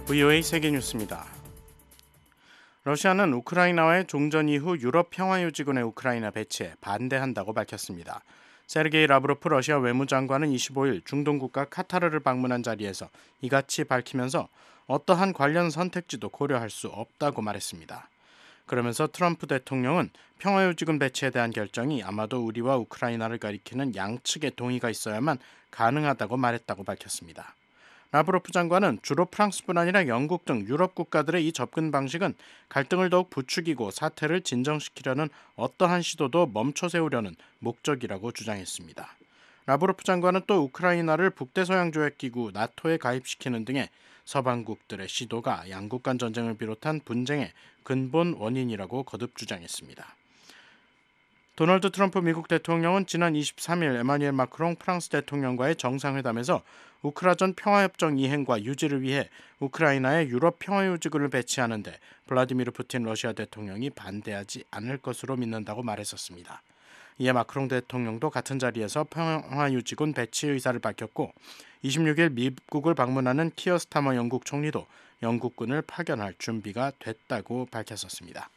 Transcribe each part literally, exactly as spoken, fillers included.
브이오에이 세계뉴스입니다. 러시아는 우크라이나와의 종전 이후 유럽 평화유지군의 우크라이나 배치에 반대한다고 밝혔습니다. 세르게이 라브로프 러시아 외무장관은 이십오일 중동 국가 카타르를 방문한 자리에서 이같이 밝히면서 어떠한 관련 선택지도 고려할 수 없다고 말했습니다. 그러면서 트럼프 대통령은 평화유지군 배치에 대한 결정이 아마도 우리와 우크라이나를 가리키는 양측의 동의가 있어야만 가능하다고 말했다고 밝혔습니다. 라브로프 장관은 주로 프랑스뿐 아니라 영국 등 유럽 국가들의 이 접근 방식은 갈등을 더욱 부추기고 사태를 진정시키려는 어떠한 시도도 멈춰 세우려는 목적이라고 주장했습니다. 라브로프 장관은 또 우크라이나를 북대서양조약기구 나토에 가입시키는 등의 서방국들의 시도가 양국 간 전쟁을 비롯한 분쟁의 근본 원인이라고 거듭 주장했습니다. 도널드 트럼프 미국 대통령은 지난 이십삼일 에마뉘엘 마크롱 프랑스 대통령과의 정상회담에서 우크라전 평화협정 이행과 유지를 위해 우크라이나에 유럽 평화유지군을 배치하는 데 블라디미르 푸틴 러시아 대통령이 반대하지 않을 것으로 믿는다고 말했었습니다. 이에 마크롱 대통령도 같은 자리에서 평화유지군 배치 의사를 밝혔고 이십육일 미국을 방문하는 키어 스타머 영국 총리도 영국군을 파견할 준비가 됐다고 밝혔었습니다.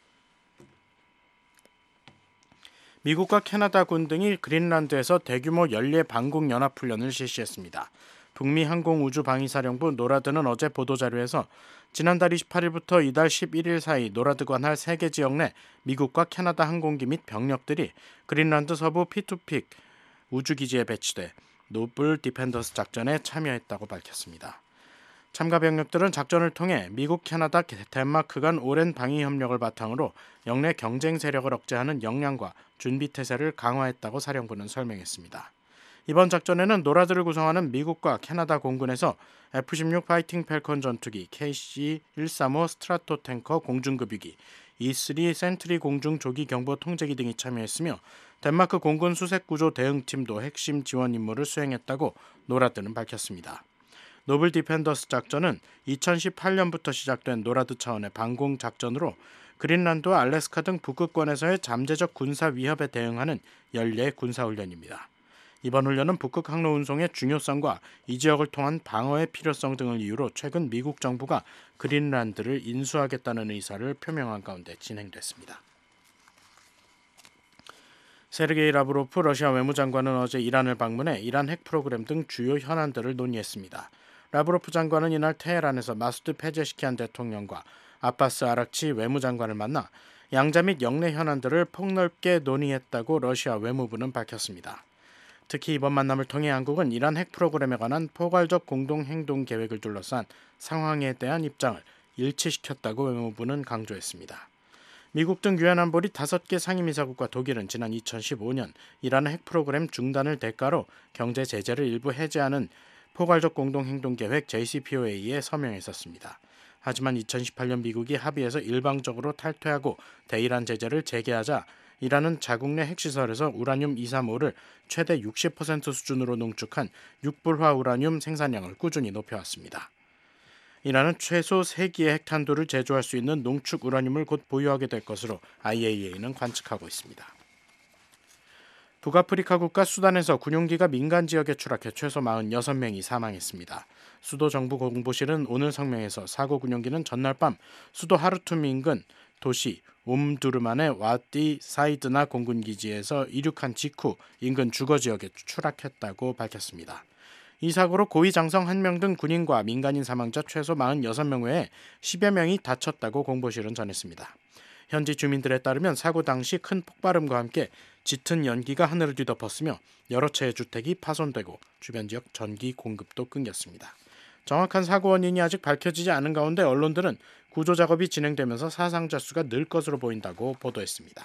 미국과 캐나다군 등이 그린란드에서 대규모 연례 방공 연합훈련을 실시했습니다. 북미 항공우주방위사령부 노라드는 어제 보도자료에서 지난달 이십팔일부터 이달 십일일 사이 노라드 관할 세 개 지역 내 미국과 캐나다 항공기 및 병력들이 그린란드 서부 피투픽 우주기지에 배치돼 노블 디펜더스 작전에 참여했다고 밝혔습니다. 참가 병력들은 작전을 통해 미국, 캐나다, 덴마크 간 오랜 방위 협력을 바탕으로 영내 경쟁 세력을 억제하는 역량과 준비 태세를 강화했다고 사령부는 설명했습니다. 이번 작전에는 노라드를 구성하는 미국과 캐나다 공군에서 에프 십육 파이팅 팰컨 전투기, 케이씨 백삼십오 스트라토 탱커 공중급유기, 이 쓰리 센트리 공중 조기 경보 통제기 등이 참여했으며 덴마크 공군 수색구조 대응팀도 핵심 지원 임무를 수행했다고 노라드는 밝혔습니다. 노블 디펜더스 작전은 이천십팔년부터 시작된 노라드 차원의 방공 작전으로 그린란드와 알래스카 등 북극권에서의 잠재적 군사 위협에 대응하는 연례 군사훈련입니다. 이번 훈련은 북극 항로 운송의 중요성과 이 지역을 통한 방어의 필요성 등을 이유로 최근 미국 정부가 그린란드를 인수하겠다는 의사를 표명한 가운데 진행됐습니다. 세르게이 라브로프 러시아 외무장관은 어제 이란을 방문해 이란 핵 프로그램 등 주요 현안들을 논의했습니다. 라브로프 장관은 이날 테헤란에서 마수드 페제시키안 대통령과 아바스 아락치 외무장관을 만나 양자 및 영내 현안들을 폭넓게 논의했다고 러시아 외무부는 밝혔습니다. 특히 이번 만남을 통해 한국은 이란 핵 프로그램에 관한 포괄적 공동행동 계획을 둘러싼 상황에 대한 입장을 일치시켰다고 외무부는 강조했습니다. 미국 등 유엔 안보리 다섯 개 상임이사국과 독일은 지난 이천십오년 이란의 핵 프로그램 중단을 대가로 경제 제재를 일부 해제하는 포괄적 공동행동계획 제이씨피오에이에 서명했었습니다. 하지만 이천십팔년 미국이 합의해서 일방적으로 탈퇴하고 대이란 제재를 재개하자 이란은 자국 내 핵시설에서 우라늄 이백삼십오를 최대 육십 퍼센트 수준으로 농축한 육불화 우라늄 생산량을 꾸준히 높여왔습니다. 이란은 최소 세 기의 핵탄두를 제조할 수 있는 농축 우라늄을 곧 보유하게 될 것으로 아이에이이에이는 관측하고 있습니다. 북아프리카 국가 수단에서 군용기가 민간 지역에 추락해 최소 사십육 명이 사망했습니다. 수도 정부 공보실은 오늘 성명에서 사고 군용기는 전날 밤 수도 하르툼 인근 도시 옴두르만의 와디 사이드나 공군기지에서 이륙한 직후 인근 주거지역에 추락했다고 밝혔습니다. 이 사고로 고위 장성 한 명 등 군인과 민간인 사망자 최소 사십육 명 외에 십여 명이 다쳤다고 공보실은 전했습니다. 현지 주민들에 따르면 사고 당시 큰 폭발음과 함께 짙은 연기가 하늘을 뒤덮었으며 여러 채의 주택이 파손되고 주변 지역 전기 공급도 끊겼습니다. 정확한 사고 원인이 아직 밝혀지지 않은 가운데 언론들은 구조 작업이 진행되면서 사상자 수가 늘 것으로 보인다고 보도했습니다.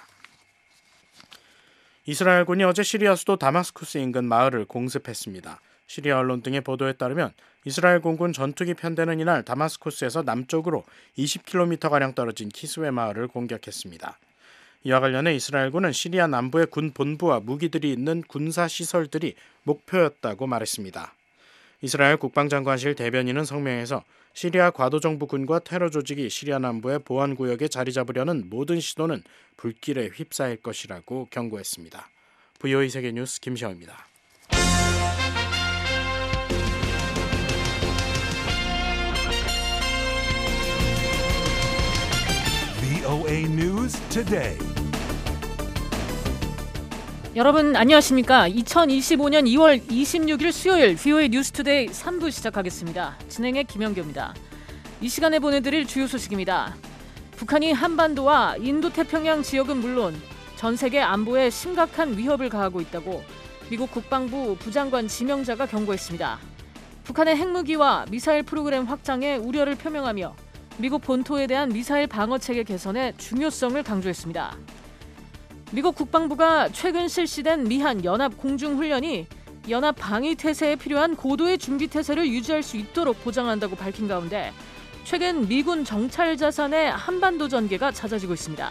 이스라엘군이 어제 시리아 수도 다마스쿠스 인근 마을을 공습했습니다. 시리아 언론 등의 보도에 따르면 이스라엘 공군 전투기 편대는 이날 다마스쿠스에서 남쪽으로 이십 킬로미터가량 떨어진 키스웨 마을을 공격했습니다. 이와 관련해 이스라엘군은 시리아 남부의 군 본부와 무기들이 있는 군사시설들이 목표였다고 말했습니다. 이스라엘 국방장관실 대변인은 성명에서 시리아 과도정부군과 테러 조직이 시리아 남부의 보안구역에 자리 잡으려는 모든 시도는 불길에 휩싸일 것이라고 경고했습니다. 브이오에이 세계뉴스 김시영입니다. 브이오에이 News Today. 여러분 안녕하십니까? 이천이십오년 이월 이십육일 수요일 브이오에이 뉴스투데이 삼 부 시작하겠습니다. 진행의 김영규입니다. 이 시간에 보내드릴 주요 소식입니다. 북한이 한반도와 인도태평양 지역은 물론 전 세계 안보에 심각한 위협을 가하고 있다고 미국 국방부 부장관 지명자가 경고했습니다. 북한의 핵무기와 미사일 프로그램 확장에 우려를 표명하며 미국 본토에 대한 미사일 방어체계 개선의 중요성을 강조했습니다. 미국 국방부가 최근 실시된 미한 연합 공중훈련이 연합 방위태세에 필요한 고도의 준비태세를 유지할 수 있도록 보장한다고 밝힌 가운데 최근 미군 정찰 자산의 한반도 전개가 잦아지고 있습니다.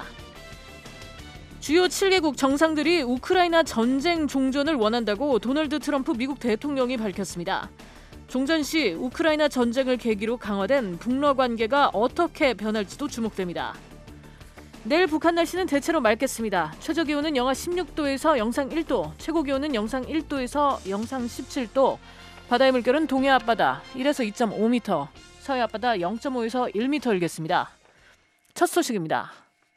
주요 칠 개국 정상들이 우크라이나 전쟁 종전을 원한다고 도널드 트럼프 미국 대통령이 밝혔습니다. 종전 시 우크라이나 전쟁을 계기로 강화된 북러 관계가 어떻게 변할지도 주목됩니다. 내일 북한 날씨는 대체로 맑겠습니다. 최저기온은 영하 십육 도에서 영상 일 도, 최고기온은 영상 일 도에서 영상 십칠 도, 바다의 물결은 동해 앞바다 일에서 이 점 오 미터, 서해 앞바다 영 점 오에서 일 미터 일겠습니다. 첫 소식입니다.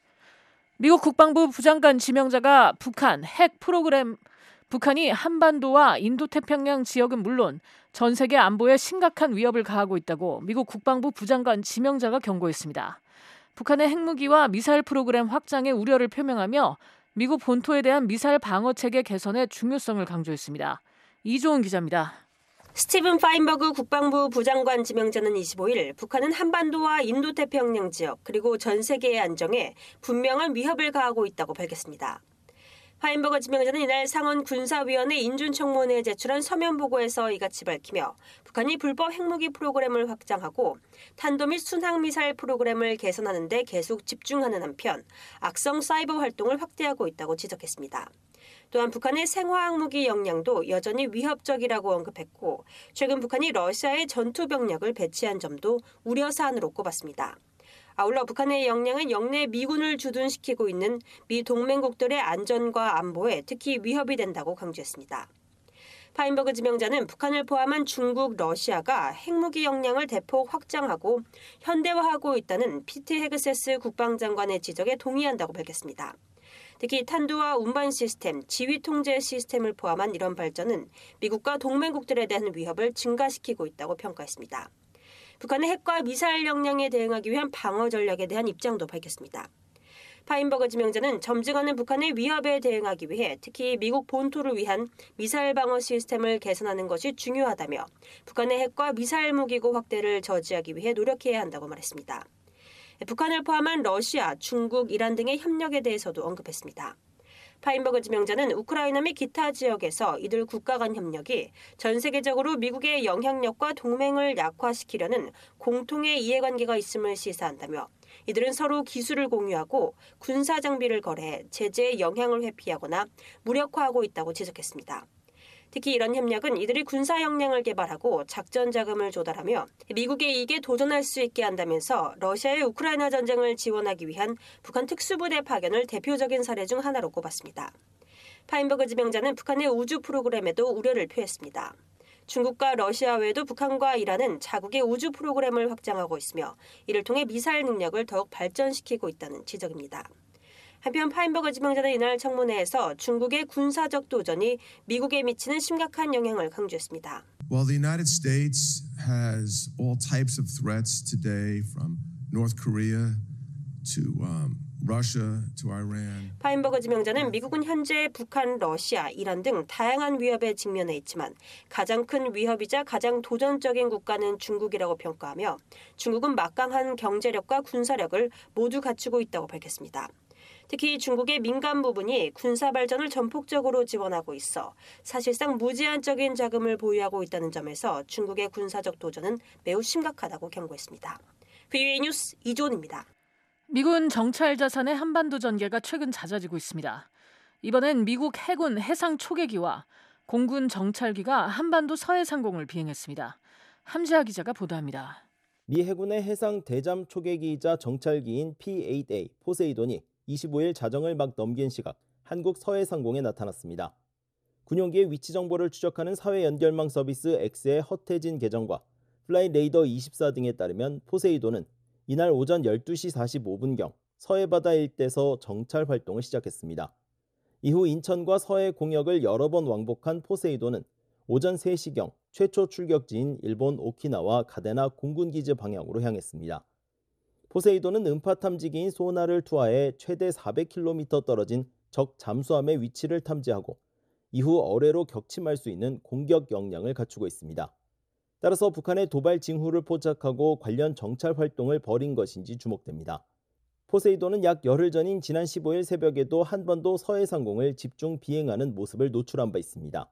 미국 국방부 부장관 지명자가 북한 핵 프로그램, 북한이 한반도와 인도태평양 지역은 물론 전 세계 안보에 심각한 위협을 가하고 있다고 미국 국방부 부장관 지명자가 경고했습니다. 북한의 핵무기와 미사일 프로그램 확장에 우려를 표명하며 미국 본토에 대한 미사일 방어체계 개선의 중요성을 강조했습니다. 이조은 기자입니다. 스티븐 파인버그 국방부 부장관 지명자는 이십오일 북한은 한반도와 인도태평양 지역 그리고 전 세계의 안정에 분명한 위협을 가하고 있다고 밝혔습니다. 파인버그 지명자는 이날 상원 군사위원회 인준청문회에 제출한 서면 보고에서 이같이 밝히며 북한이 불법 핵무기 프로그램을 확장하고 탄도 및 순항미사일 프로그램을 개선하는 데 계속 집중하는 한편 악성 사이버 활동을 확대하고 있다고 지적했습니다. 또한 북한의 생화학무기 역량도 여전히 위협적이라고 언급했고 최근 북한이 러시아에 전투병력을 배치한 점도 우려사안으로 꼽았습니다. 아울러 북한의 역량은 영내 미군을 주둔시키고 있는 미 동맹국들의 안전과 안보에 특히 위협이 된다고 강조했습니다. 파인버그 지명자는 북한을 포함한 중국, 러시아가 핵무기 역량을 대폭 확장하고 현대화하고 있다는 피트 헤그세스 국방장관의 지적에 동의한다고 밝혔습니다. 특히 탄두와 운반 시스템, 지휘 통제 시스템을 포함한 이런 발전은 미국과 동맹국들에 대한 위협을 증가시키고 있다고 평가했습니다. 북한의 핵과 미사일 역량에 대응하기 위한 방어 전략에 대한 입장도 밝혔습니다. 파인버그 지명자는 점증하는 북한의 위협에 대응하기 위해 특히 미국 본토를 위한 미사일 방어 시스템을 개선하는 것이 중요하다며 북한의 핵과 미사일 무기고 확대를 저지하기 위해 노력해야 한다고 말했습니다. 북한을 포함한 러시아, 중국, 이란 등의 협력에 대해서도 언급했습니다. 파인버그 지명자는 우크라이나 및 기타 지역에서 이들 국가 간 협력이 전 세계적으로 미국의 영향력과 동맹을 약화시키려는 공통의 이해관계가 있음을 시사한다며 이들은 서로 기술을 공유하고 군사 장비를 거래해 제재의 영향을 회피하거나 무력화하고 있다고 지적했습니다. 특히 이런 협력은 이들이 군사 역량을 개발하고 작전 자금을 조달하며 미국의 이익에 도전할 수 있게 한다면서 러시아의 우크라이나 전쟁을 지원하기 위한 북한 특수부대 파견을 대표적인 사례 중 하나로 꼽았습니다. 파인버그 지명자는 북한의 우주 프로그램에도 우려를 표했습니다. 중국과 러시아 외에도 북한과 이란은 자국의 우주 프로그램을 확장하고 있으며 이를 통해 미사일 능력을 더욱 발전시키고 있다는 지적입니다. 한편 파인버그 지명자는 이날 청문회에서 중국의 군사적 도전이 미국에 미치는 심각한 영향을 강조했습니다. While the United States has all types of threats today from North Korea to um, Russia to Iran. 파인버그 지명자는 미국은 현재 북한, 러시아, 이란 등 다양한 위협에 직면해 있지만 가장 큰 위협이자 가장 도전적인 국가는 중국이라고 평가하며 중국은 막강한 경제력과 군사력을 모두 갖추고 있다고 밝혔습니다. 특히 중국의 민간 부분이 군사 발전을 전폭적으로 지원하고 있어 사실상 무제한적인 자금을 보유하고 있다는 점에서 중국의 군사적 도전은 매우 심각하다고 경고했습니다. 브이오에이 뉴스 이조은입니다. 미군 정찰 자산의 한반도 전개가 최근 잦아지고 있습니다. 이번엔 미국 해군 해상 초계기와 공군 정찰기가 한반도 서해 상공을 비행했습니다. 함지하 기자가 보도합니다. 미 해군의 해상 대잠 초계기이자 정찰기인 피 에잇 에이 포세이돈이 이십오일 자정을 막 넘긴 시각 한국 서해 상공에 나타났습니다. 군용기의 위치 정보를 추적하는 사회 연결망 서비스 X의 허태진 계정과 플라이 레이더 이십사 등에 따르면 포세이돈은 이날 오전 열두 시 사십오 분경 서해 바다 일대에서 정찰 활동을 시작했습니다. 이후 인천과 서해 공역을 여러 번 왕복한 포세이돈은 오전 세 시경 최초 출격지인 일본 오키나와 가데나 공군기지 방향으로 향했습니다. 포세이돈은 음파 탐지기인 소나를 투하해 최대 사백 킬로미터 떨어진 적 잠수함의 위치를 탐지하고 이후 어뢰로 격침할 수 있는 공격 역량을 갖추고 있습니다. 따라서 북한의 도발 징후를 포착하고 관련 정찰 활동을 벌인 것인지 주목됩니다. 포세이돈은 약 열흘 전인 지난 십오일 새벽에도 한반도 서해 상공을 집중 비행하는 모습을 노출한 바 있습니다.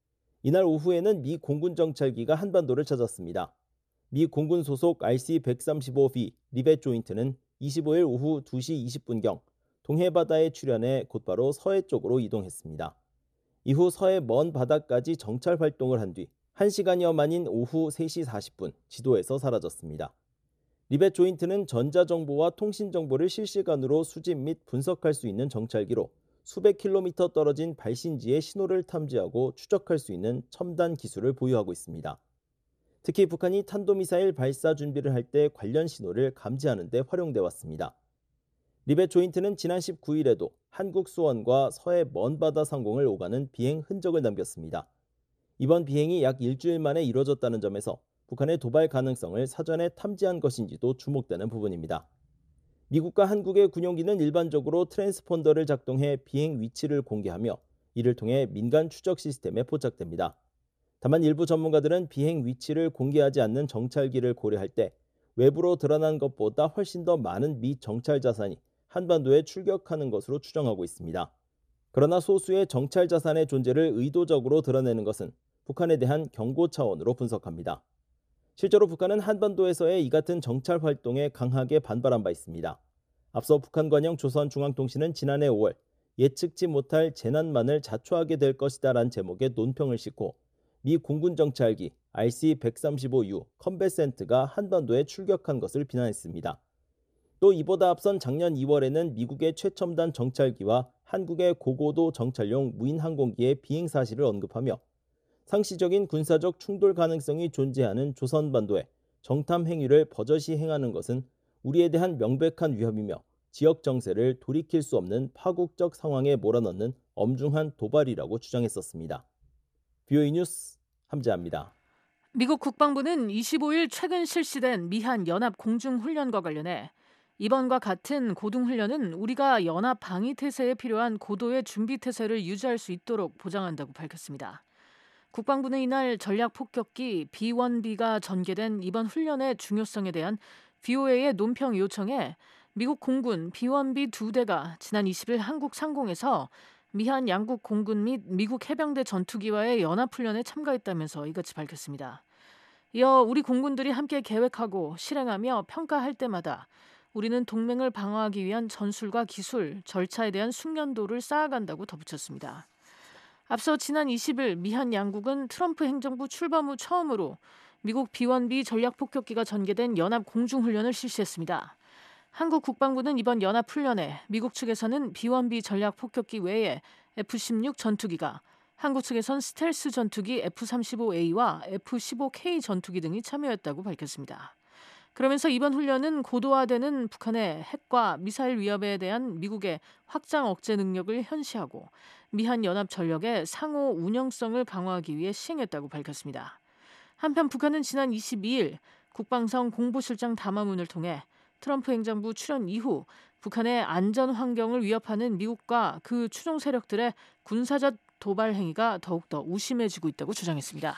이날 오후에는 미 공군 정찰기가 한반도를 찾았습니다. 미 공군 소속 알씨 백삼십오 비 리벳 조인트는 이십오일 오후 두 시 이십 분경 동해 바다에 출현해 곧바로 서해 쪽으로 이동했습니다. 이후 서해 먼 바다까지 정찰 활동을 한 뒤 한 시간여 만인 오후 세 시 사십 분 지도에서 사라졌습니다. 리벳 조인트는 전자정보와 통신정보를 실시간으로 수집 및 분석할 수 있는 정찰기로 수백 킬로미터 떨어진 발신지의 신호를 탐지하고 추적할 수 있는 첨단 기술을 보유하고 있습니다. 특히 북한이 탄도미사일 발사 준비를 할 때 관련 신호를 감지하는 데 활용돼 왔습니다. 리벳 조인트는 지난 십구일에도 한국 수원과 서해 먼 바다 상공을 오가는 비행 흔적을 남겼습니다. 이번 비행이 약 일주일 만에 이뤄졌다는 점에서 북한의 도발 가능성을 사전에 탐지한 것인지도 주목되는 부분입니다. 미국과 한국의 군용기는 일반적으로 트랜스폰더를 작동해 비행 위치를 공개하며 이를 통해 민간 추적 시스템에 포착됩니다. 다만 일부 전문가들은 비행 위치를 공개하지 않는 정찰기를 고려할 때 외부로 드러난 것보다 훨씬 더 많은 미 정찰 자산이 한반도에 출격하는 것으로 추정하고 있습니다. 그러나 소수의 정찰 자산의 존재를 의도적으로 드러내는 것은 북한에 대한 경고 차원으로 분석합니다. 실제로 북한은 한반도에서의 이 같은 정찰 활동에 강하게 반발한 바 있습니다. 앞서 북한 관영 조선중앙통신은 지난해 오월 예측치 못할 재난만을 자초하게 될 것이다라는 제목의 논평을 싣고 미 공군 정찰기 알씨 백삼십오 유 컨베센트가 한반도에 출격한 것을 비난했습니다. 또 이보다 앞선 작년 이월에는 미국의 최첨단 정찰기와 한국의 고고도 정찰용 무인 항공기의 비행 사실을 언급하며 상시적인 군사적 충돌 가능성이 존재하는 조선반도에 정탐 행위를 버젓이 행하는 것은 우리에 대한 명백한 위협이며 지역 정세를 돌이킬 수 없는 파국적 상황에 몰아넣는 엄중한 도발이라고 주장했었습니다. 비오이 뉴스 함재합니다. 미국 국방부는 이십오일 최근 실시된 미한 연합 공중훈련과 관련해 이번과 같은 고등훈련은 우리가 연합 방위태세에 필요한 고도의 준비태세를 유지할 수 있도록 보장한다고 밝혔습니다. 국방부는 이날 전략폭격기 비 원 비가 전개된 이번 훈련의 중요성에 대한 브이오에이의 논평 요청에 미국 공군 비 원 비 두 대가 지난 이십일 한국 상공에서 미한 양국 공군 및 미국 해병대 전투기와의 연합훈련에 참가했다면서 이같이 밝혔습니다. 이어 우리 공군들이 함께 계획하고 실행하며 평가할 때마다 우리는 동맹을 방어하기 위한 전술과 기술, 절차에 대한 숙련도를 쌓아간다고 덧붙였습니다. 앞서 지난 이십일 미한 양국은 트럼프 행정부 출범 후 처음으로 미국 비 원 비 전략폭격기가 전개된 연합 공중훈련을 실시했습니다. 한국 국방부는 이번 연합훈련에 미국 측에서는 비 원 비 전략폭격기 외에 에프 십육 전투기가, 한국 측에선 스텔스 전투기 에프 삼십오 에이와 에프 십오 케이 전투기 등이 참여했다고 밝혔습니다. 그러면서 이번 훈련은 고도화되는 북한의 핵과 미사일 위협에 대한 미국의 확장 억제 능력을 현시하고 미한 연합 전력의 상호 운영성을 강화하기 위해 시행했다고 밝혔습니다. 한편 북한은 지난 이십이일 국방성 공보실장 담화문을 통해 트럼프 행정부 출현 이후 북한의 안전 환경을 위협하는 미국과 그 추종 세력들의 군사적 도발 행위가 더욱더 우심해지고 있다고 주장했습니다.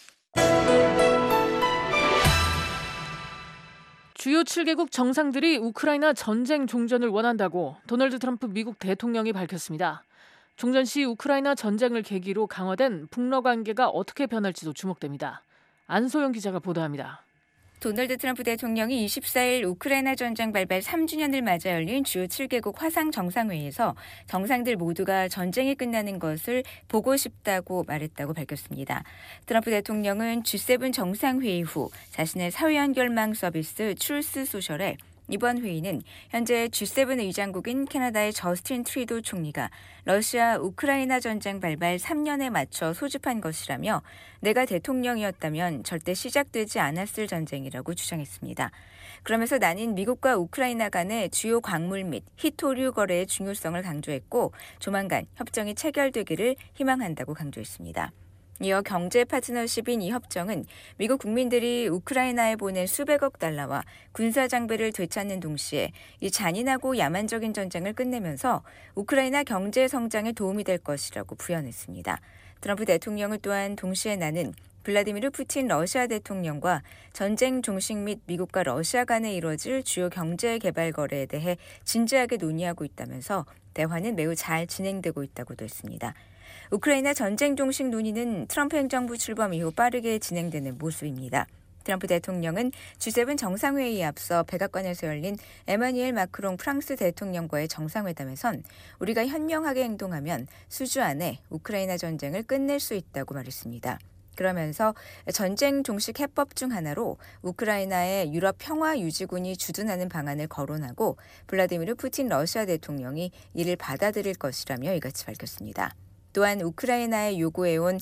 주요 칠 개국 정상들이 우크라이나 전쟁 종전을 원한다고 도널드 트럼프 미국 대통령이 밝혔습니다. 종전 시 우크라이나 전쟁을 계기로 강화된 북러 관계가 어떻게 변할지도 주목됩니다. 안소영 기자가 보도합니다. 도널드 트럼프 대통령이 이십사일 우크라이나 전쟁 발발 삼 주년을 맞아 열린 주요 칠 개국 화상 정상회의에서 정상들 모두가 전쟁이 끝나는 것을 보고 싶다고 말했다고 밝혔습니다. 트럼프 대통령은 지 세븐 정상회의 후 자신의 사회연결망 서비스 트루스 소셜에 이번 회의는 현재 지 세븐 의장국인 캐나다의 저스틴 트리도 총리가 러시아 우크라이나 전쟁 발발 삼 년에 맞춰 소집한 것이라며 내가 대통령이었다면 절대 시작되지 않았을 전쟁이라고 주장했습니다. 그러면서 나는 미국과 우크라이나 간의 주요 광물 및 희토류 거래의 중요성을 강조했고 조만간 협정이 체결되기를 희망한다고 강조했습니다. 이어 경제 파트너십인 이 협정은 미국 국민들이 우크라이나에 보낸 수백억 달러와 군사 장비를 되찾는 동시에 이 잔인하고 야만적인 전쟁을 끝내면서 우크라이나 경제 성장에 도움이 될 것이라고 부연했습니다. 트럼프 대통령은 또한 동시에 나는 블라디미르 푸틴 러시아 대통령과 전쟁 종식 및 미국과 러시아 간에 이루어질 주요 경제 개발 거래에 대해 진지하게 논의하고 있다면서 대화는 매우 잘 진행되고 있다고도 했습니다. 우크라이나 전쟁 종식 논의는 트럼프 행정부 출범 이후 빠르게 진행되는 모습입니다. 트럼프 대통령은 지 세븐 정상회의에 앞서 백악관에서 열린 에마뉘엘 마크롱 프랑스 대통령과의 정상회담에선 우리가 현명하게 행동하면 수주 안에 우크라이나 전쟁을 끝낼 수 있다고 말했습니다. 그러면서 전쟁 종식 해법 중 하나로 우크라이나의 유럽 평화 유지군이 주둔하는 방안을 거론하고 블라디미르 푸틴 러시아 대통령이 이를 받아들일 것이라며 이같이 밝혔습니다. 또한 우크라이나에 요구해온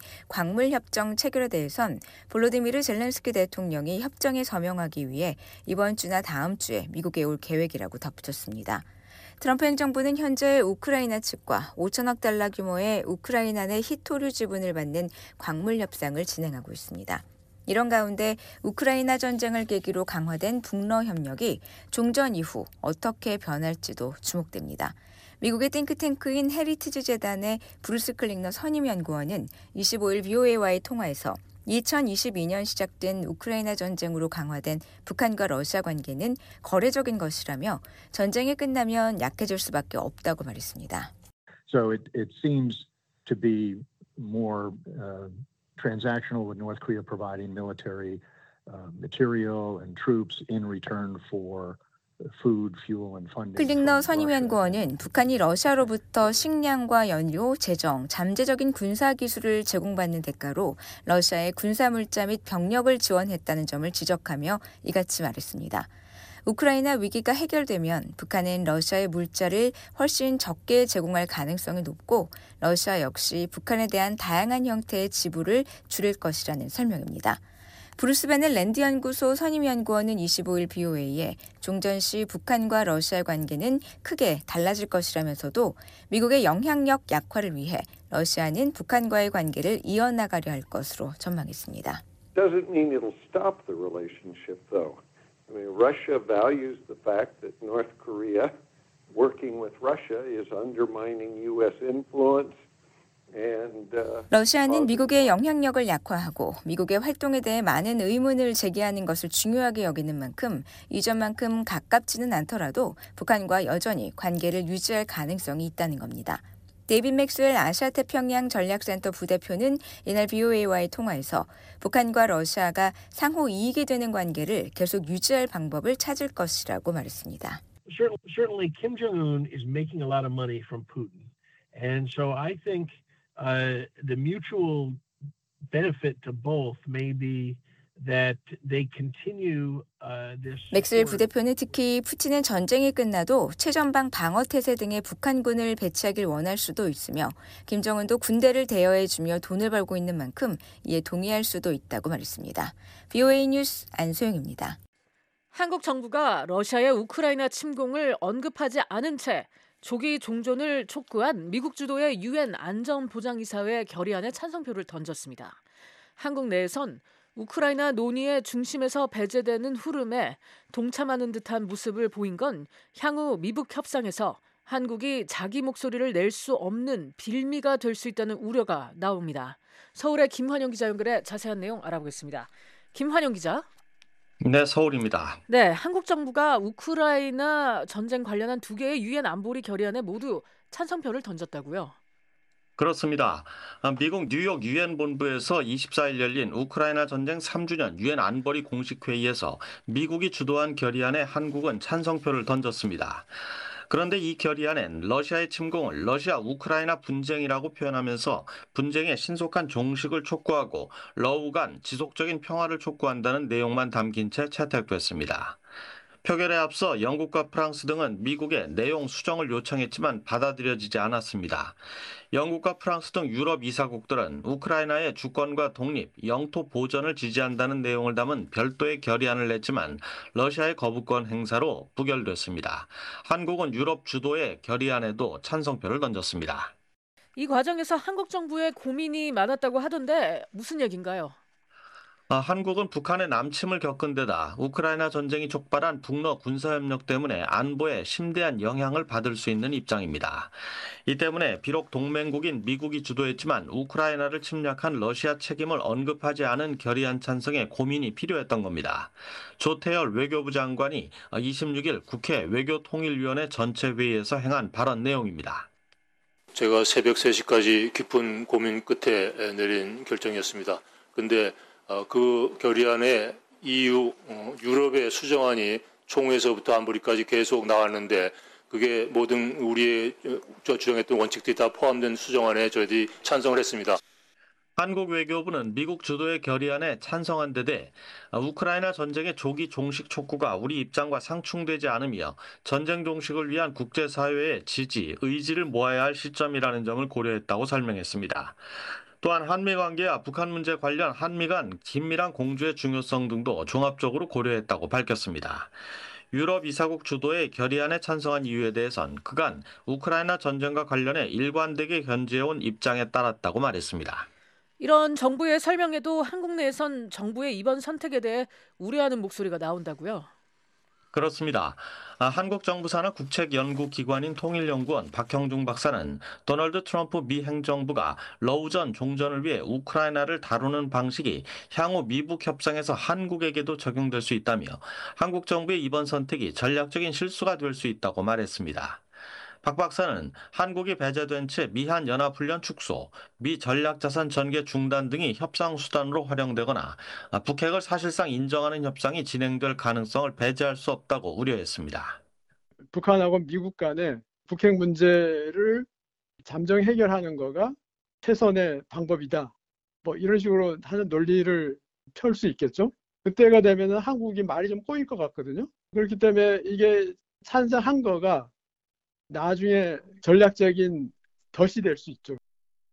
광물협정 체결에 대해선 볼로디미르 젤렌스키 대통령이 협정에 서명하기 위해 이번 주나 다음 주에 미국에 올 계획이라고 덧붙였습니다. 트럼프 행정부는 현재 우크라이나 측과 오천억 달러 규모의 우크라이나 내 희토류 지분을 받는 광물 협상을 진행하고 있습니다. 이런 가운데 우크라이나 전쟁을 계기로 강화된 북러 협력이 종전 이후 어떻게 변할지도 주목됩니다. 미국의 띵크탱크인 헤리티지 재단의 브루스 클링너 선임연구원은 이십오일 비오에이와의 통화에서 이천이십이 년 시작된 우크라이나 전쟁으로 강화된 북한과 러시아 관계는 거래적인 것이라며 전쟁이 끝나면 약해질 수밖에 없다고 말했습니다. So it, it seems to be more uh, transactional with North Korea providing military uh, material and troops in return for 클링너 선임연구원은 북한이 러시아로부터 식량과 연료, 재정, 잠재적인 군사 기술을 제공받는 대가로 러시아의 군사 물자 및 병력을 지원했다는 점을 지적하며 이같이 말했습니다. 우크라이나 위기가 해결되면 북한은 러시아의 물자를 훨씬 적게 제공할 가능성이 높고 러시아 역시 북한에 대한 다양한 형태의 지불을 줄일 것이라는 설명입니다. 브루스 베넬 랜드 연구소 선임연구원은 이십오일 비오에이에 종전 시 북한과 러시아의 관계는 크게 달라질 것이라면서도 미국의 영향력 약화를 위해 러시아는 북한과의 관계를 이어나가려 할 것으로 전망했습니다. Doesn't mean it'll stop the relationship though. I mean, Russia values the fact that North Korea working with Russia is undermining U S influence. 러시아는 미국의 영향력을 약화하고 미국의 활동에 대해 많은 의문을 제기하는 것을 중요하게 여기는 만큼 이전만큼 가깝지는 않더라도 북한과 여전히 관계를 유지할 가능성이 있다는 겁니다. 데이빗 맥스웰 아시아태평양 전략센터 부대표는 이날 비오에이와의 통화에서 북한과 러시아가 상호 이익이 되는 관계를 계속 유지할 방법을 찾을 것이라고 말했습니다. Certainly, Kim Jong-un is making a lot of money from Putin, and so I think. Uh, the mutual benefit to both may be that they continue uh, this. 맥스웰 부대표는 특히 푸틴은 전쟁이 끝나도 최전방 방어 태세 등의 북한군을 배치하길 원할 수도 있으며 김정은도 군대를 대여해주며 돈을 벌고 있는 만큼 이에 동의할 수도 있다고 말했습니다. 비오에이 뉴스 안소영입니다. 한국 정부가 러시아의 우크라이나 침공을 언급하지 않은 채 조기 종전을 촉구한 미국 주도의 유엔 안전보장이사회 결의안에 찬성표를 던졌습니다. 한국 내에선 우크라이나 논의의 중심에서 배제되는 흐름에 동참하는 듯한 모습을 보인 건 향후 미북 협상에서 한국이 자기 목소리를 낼 수 없는 빌미가 될 수 있다는 우려가 나옵니다. 서울의 김환영 기자 연결해 자세한 내용 알아보겠습니다. 김환영 기자. 네, 서울입니다. 네, 한국 정부가 우크라이나 전쟁 관련한 두 개의 유엔 안보리 결의안에 모두 찬성표를 던졌다고요? 그렇습니다. 미국 뉴욕 유엔 본부에서 이십사일 열린 우크라이나 전쟁 삼 주년 유엔 안보리 공식 회의에서 미국이 주도한 결의안에 한국은 찬성표를 던졌습니다. 그런데 이 결의안엔 러시아의 침공을 러시아 우크라이나 분쟁이라고 표현하면서 분쟁의 신속한 종식을 촉구하고 러우 간 지속적인 평화를 촉구한다는 내용만 담긴 채 채택됐습니다. 표결에 앞서 영국과 프랑스 등은 미국에 내용 수정을 요청했지만 받아들여지지 않았습니다. 영국과 프랑스 등 유럽 이사국들은 우크라이나의 주권과 독립, 영토 보전을 지지한다는 내용을 담은 별도의 결의안을 냈지만 러시아의 거부권 행사로 부결됐습니다. 한국은 유럽 주도의 결의안에도 찬성표를 던졌습니다. 이 과정에서 한국 정부의 고민이 많았다고 하던데 무슨 얘기인가요? 아, 한국은 북한의 남침을 겪은 데다 우크라이나 전쟁이 촉발한 북러 군사협력 때문에 안보에 심대한 영향을 받을 수 있는 입장입니다. 이 때문에 비록 동맹국인 미국이 주도했지만 우크라이나를 침략한 러시아 책임을 언급하지 않은 결의안 찬성에 고민이 필요했던 겁니다. 조태열 외교부 장관이 이십육 일 국회 외교통일위원회 전체 회의에서 행한 발언 내용입니다. 제가 새벽 세 시까지 깊은 고민 끝에 내린 결정이었습니다. 근데 그 결의안에 이유, 유럽의 수정안이 총회에서부터 안보리까지 계속 나왔는데 그게 모든 우리의 주장했던 원칙들이 다 포함된 수정안에 저희들이 찬성을 했습니다. 한국 외교부는 미국 주도의 결의안에 찬성한 데 대해 우크라이나 전쟁의 조기 종식 촉구가 우리 입장과 상충되지 않으며 전쟁 종식을 위한 국제사회의 지지, 의지를 모아야 할 시점이라는 점을 고려했다고 설명했습니다. 또한 한미 관계와 북한 문제 관련 한미 간 긴밀한 공조의 중요성 등도 종합적으로 고려했다고 밝혔습니다. 유럽 이사국 주도의 결의안에 찬성한 이유에 대해선 그간 우크라이나 전쟁과 관련해 일관되게 견지해온 입장에 따랐다고 말했습니다. 이런 정부의 설명에도 한국 내에선 정부의 이번 선택에 대해 우려하는 목소리가 나온다고요? 그렇습니다. 한국 정부 산하 국책연구기관인 통일연구원 박형중 박사는 도널드 트럼프 미 행정부가 러우전 종전을 위해 우크라이나를 다루는 방식이 향후 미북 협상에서 한국에게도 적용될 수 있다며 한국 정부의 이번 선택이 전략적인 실수가 될 수 있다고 말했습니다. 박 박사는 한국이 배제된 채 미한 연합훈련 축소, 미 전략자산 전개 중단 등이 협상 수단으로 활용되거나 북핵을 사실상 인정하는 협상이 진행될 가능성을 배제할 수 없다고 우려했습니다. 북한하고 미국 간에 북핵 문제를 잠정 해결하는 거가 최선의 방법이다. 뭐 이런 식으로 하는 논리를 펼 수 있겠죠. 그때가 되면 한국이 말이 좀 꼬일 것 같거든요. 그렇기 때문에 이게 찬성한 거가 나중에 전략적인 덫이 될 수 있죠.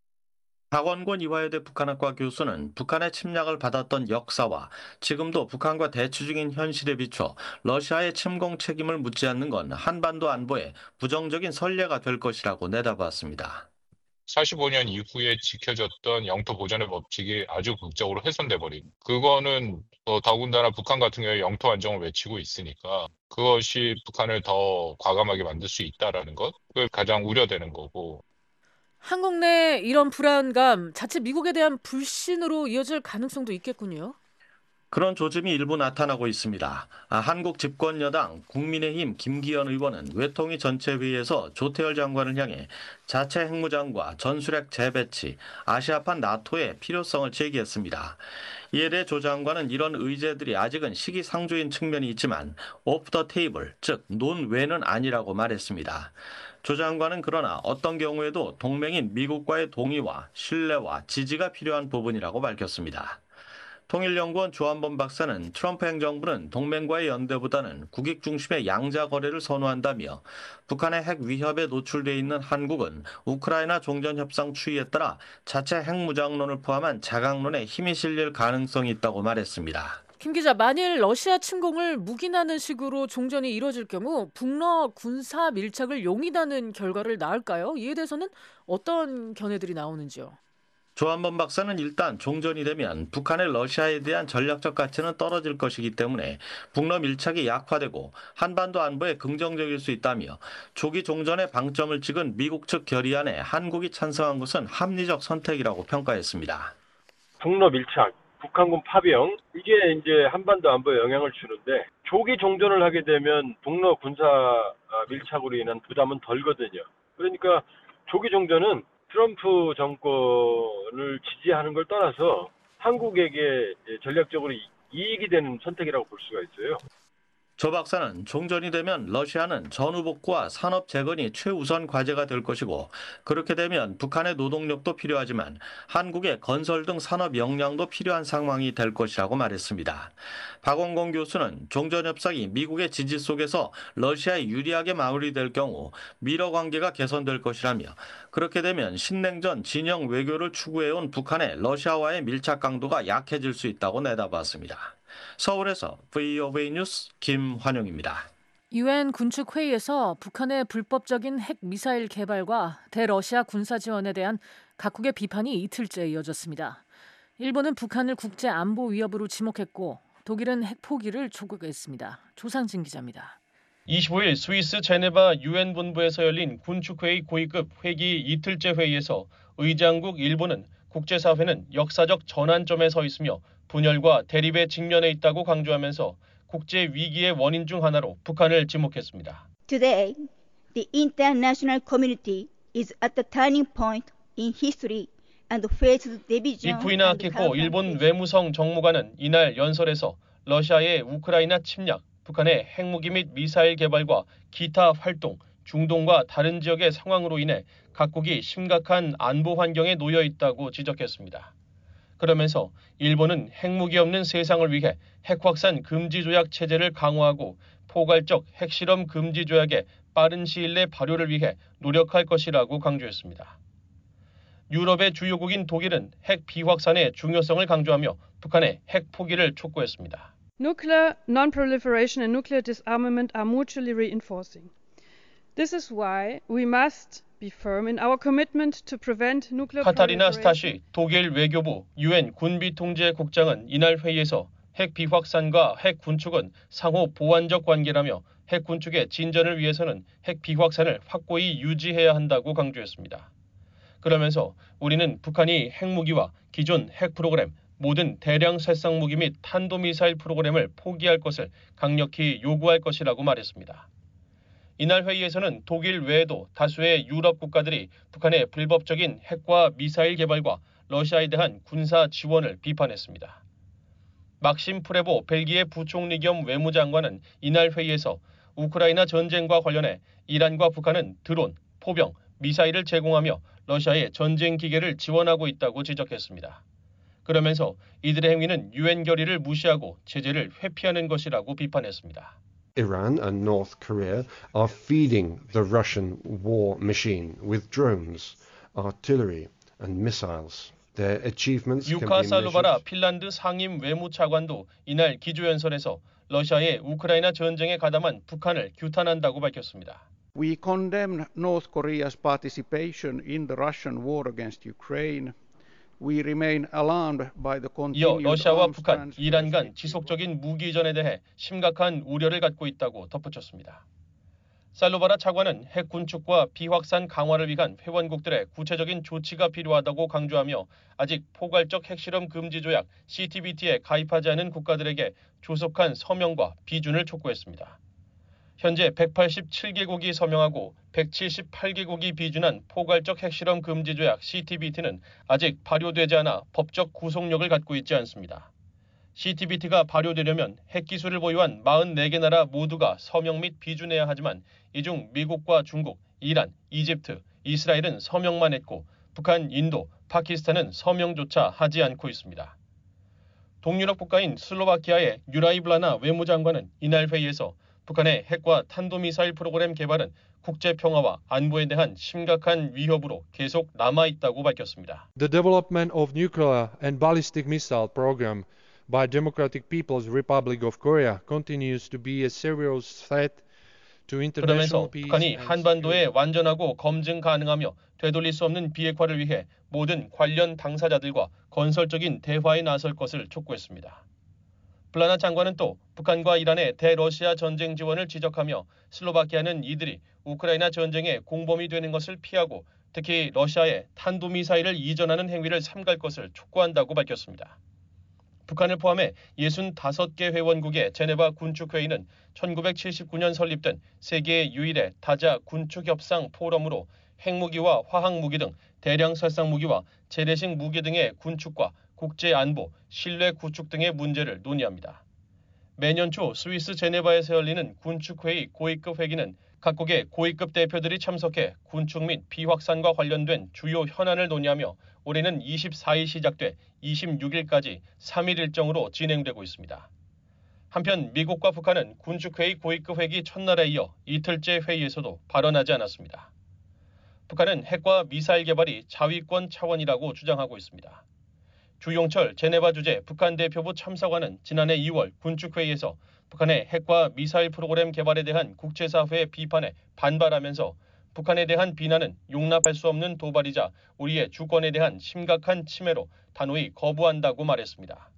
박원권 이화여대 북한학과 교수는 북한의 침략을 받았던 역사와 지금도 북한과 대치 중인 현실에 비춰 러시아의 침공 책임을 묻지 않는 건 한반도 안보에 부정적인 선례가 될 것이라고 내다봤습니다. 사십오 년 이후에 지켜졌던 영토 보전의 법칙이 아주 극적으로 훼손돼 버린. 그거는 어, 더군다나 북한 같은 경우에 영토 안정을 외치고 있으니까 그것이 북한을 더 과감하게 만들 수 있다라는 것, 그게 가장 우려되는 거고. 한국 내 이런 불안감, 자칫 미국에 대한 불신으로 이어질 가능성도 있겠군요. 그런 조짐이 일부 나타나고 있습니다. 아, 한국 집권여당 국민의힘 김기현 의원은 외통위 전체회의에서 조태열 장관을 향해 자체 핵무장과 전술핵 재배치, 아시아판 나토의 필요성을 제기했습니다. 이에 대해 조 장관은 이런 의제들이 아직은 시기상조인 측면이 있지만 오프 더 테이블, 즉 논외는 아니라고 말했습니다. 조 장관은 그러나 어떤 경우에도 동맹인 미국과의 동의와 신뢰와 지지가 필요한 부분이라고 밝혔습니다. 통일연구원 조한범 박사는 트럼프 행정부는 동맹과의 연대보다는 국익 중심의 양자 거래를 선호한다며 북한의 핵 위협에 노출돼 있는 한국은 우크라이나 종전 협상 추이에 따라 자체 핵무장론을 포함한 자강론에 힘이 실릴 가능성이 있다고 말했습니다. 김 기자, 만일 러시아 침공을 묵인하는 식으로 종전이 이뤄질 경우 북러 군사 밀착을 용인하는 결과를 낳을까요? 이에 대해서는 어떤 견해들이 나오는지요? 조한범 박사는 일단 종전이 되면 북한의 러시아에 대한 전략적 가치는 떨어질 것이기 때문에 북러 밀착이 약화되고 한반도 안보에 긍정적일 수 있다며 조기 종전에 방점을 찍은 미국 측 결의안에 한국이 찬성한 것은 합리적 선택이라고 평가했습니다. 북러 밀착, 북한군 파병, 이게 이제 한반도 안보에 영향을 주는데 조기 종전을 하게 되면 북러 군사 밀착으로 인한 부담은 덜거든요. 그러니까 조기 종전은 트럼프 정권을 지지하는 걸 떠나서 한국에게 전략적으로 이익이 되는 선택이라고 볼 수가 있어요. 조 박사는 종전이 되면 러시아는 전후복구와 산업 재건이 최우선 과제가 될 것이고 그렇게 되면 북한의 노동력도 필요하지만 한국의 건설 등 산업 역량도 필요한 상황이 될 것이라고 말했습니다. 박원공 교수는 종전 협상이 미국의 지지 속에서 러시아에 유리하게 마무리될 경우 미러 관계가 개선될 것이라며 그렇게 되면 신냉전 진영 외교를 추구해온 북한의 러시아와의 밀착 강도가 약해질 수 있다고 내다봤습니다. 서울에서 브이오에이 뉴스 김환영입니다. 유엔 군축 회의에서 북한의 불법적인 핵 미사일 개발과 대러시아 군사 지원에 대한 각국의 비판이 이틀째 이어졌습니다. 일본은 북한을 국제 안보 위협으로 지목했고 독일은 핵 포기를 촉구했습니다. 조상진 기자입니다. 이십오일 스위스 제네바 유엔 본부에서 열린 군축회의 고위급 회기 이틀째 회의에서 의장국 일본은 국제사회는 역사적 전환점에 서 있으며 분열과 대립에 직면해 있다고 강조하면서 국제 위기의 원인 중 하나로 북한을 지목했습니다. Today, the international community is at the turning point in history and faces division. 이쿠이나 아키코 일본 외무성 정무관은 이날 연설에서 러시아의 우크라이나 침략, 북한의 핵무기 및 미사일 개발과 기타 활동, 중동과 다른 지역의 상황으로 인해 각국이 심각한 안보 환경에 놓여 있다고 지적했습니다. 그러면서 일본은 핵무기 없는 세상을 위해 핵 확산 금지 조약 체제를 강화하고 포괄적 핵실험 금지 조약의 빠른 시일 내 발효를 위해 노력할 것이라고 강조했습니다. 유럽의 주요국인 독일은 핵 비확산의 중요성을 강조하며 북한의 핵 포기를 촉구했습니다. Nuclear non-proliferation and nuclear disarmament are mutually reinforcing. This is why we must be firm in our commitment to prevent nuclear 카타리나 proliferation. 스타시 독일 외교부 유엔 군비통제국장은 이날 회의에서 핵 비확산과 핵 군축은 상호 보완적 관계라며 핵 군축의 진전을 위해서는 핵 비확산을 확고히 유지해야 한다고 강조했습니다. 그러면서 우리는 북한이 핵무기와 기존 핵 프로그램, 모든 대량 살상 무기 및 탄도미사일 프로그램을 포기할 것을 강력히 요구할 것이라고 말했습니다. 이날 회의에서는 독일 외에도 다수의 유럽 국가들이 북한의 불법적인 핵과 미사일 개발과 러시아에 대한 군사 지원을 비판했습니다. 막심 프레보 벨기에 부총리 겸 외무장관은 이날 회의에서 우크라이나 전쟁과 관련해 이란과 북한은 드론, 포병, 미사일을 제공하며 러시아의 전쟁 기계를 지원하고 있다고 지적했습니다. 그러면서 이들의 행위는 유엔 결의를 무시하고 제재를 회피하는 것이라고 비판했습니다. Iran and North Korea are feeding the Russian war machine with drones, artillery and missiles. Their achievements can be 유카 measured. 살로바라 핀란드 상임 외무차관도 이날 기조연설에서 러시아의 우크라이나 전쟁에 가담한 북한을 규탄한다고 밝혔습니다. We condemn North Korea's participation in the Russian war against Ukraine. We remain alarmed by the 이어 continued 러시아와 arms 북한, transfer. 이란 간 지속적인 무기 이전에 대해 심각한 우려를 갖고 있다고 덧붙였습니다. 살로바라 차관은 핵 군축과 비확산 강화를 위한 회원국들의 구체적인 조치가 필요하다고 강조하며 아직 포괄적 핵실험 금지 조약 씨티비티에 가입하지 않은 국가들에게 조속한 서명과 비준을 촉구했습니다. 현재 백팔십칠 개국이 서명하고 백칠십팔 개국이 비준한 포괄적 핵실험 금지 조약 씨티비티는 아직 발효되지 않아 법적 구속력을 갖고 있지 않습니다. 씨티비티가 발효되려면 핵기술을 보유한 사십사 개 나라 모두가 서명 및 비준해야 하지만 이 중 미국과 중국, 이란, 이집트, 이스라엘은 서명만 했고 북한, 인도, 파키스탄은 서명조차 하지 않고 있습니다. 동유럽 국가인 슬로바키아의 유라이블라나 외무장관은 이날 회의에서 북한의 핵과 탄도미사일 프로그램 개발은 국제평화와 안보에 대한 심각한 위협으로 계속 남아있다고 밝혔습니다. The development of nuclear and ballistic missile program by Democratic People's Republic of Korea continues to be a serious threat to international 그러면서 peace 북한이 and 한반도에 완전하고 검증 가능하며 되돌릴 수 없는 비핵화를 위해 모든 관련 당사자들과 건설적인 대화에 나설 것을 촉구했습니다. 블라나 장관은 또 북한과 이란의 대러시아 전쟁 지원을 지적하며 슬로바키아는 이들이 우크라이나 전쟁의 공범이 되는 것을 피하고 특히 러시아에 탄도미사일을 이전하는 행위를 삼갈 것을 촉구한다고 밝혔습니다. 북한을 포함해 육십오 개 회원국의 제네바 군축회의는 천구백칠십구 년 설립된 세계 유일의 다자 군축협상 포럼으로 핵무기와 화학무기 등 대량 살상무기와 재래식 무기 등의 군축과 국제안보, 신뢰 구축 등의 문제를 논의합니다. 매년 초 스위스 제네바에서 열리는 군축회의 고위급 회기는 각국의 고위급 대표들이 참석해 군축 및 비확산과 관련된 주요 현안을 논의하며 올해는 이십사일 시작돼 이십육일까지 삼일 일정으로 진행되고 있습니다. 한편 미국과 북한은 군축회의 고위급 회기 첫날에 이어 이틀째 회의에서도 발언하지 않았습니다. 북한은 핵과 미사일 개발이 자위권 차원이라고 주장하고 있습니다. 주용철 제네바 주재 북한 대표부 참사관은 지난해 이월 군축회의에서 북한의 핵과 미사일 프로그램 개발에 대한 국제사회의 비판에 반발하면서 북한에 대한 비난은 용납할 수 없는 도발이자 우리의 주권에 대한 심각한 침해로 단호히 거부한다고 말했습니다.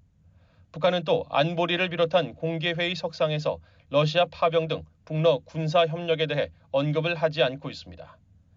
북한은 또 안보리를 비롯한 공개회의 석상에서 러시아 파병 등 북러 군사협력에 대해 언급을 하지 않고 있습니다.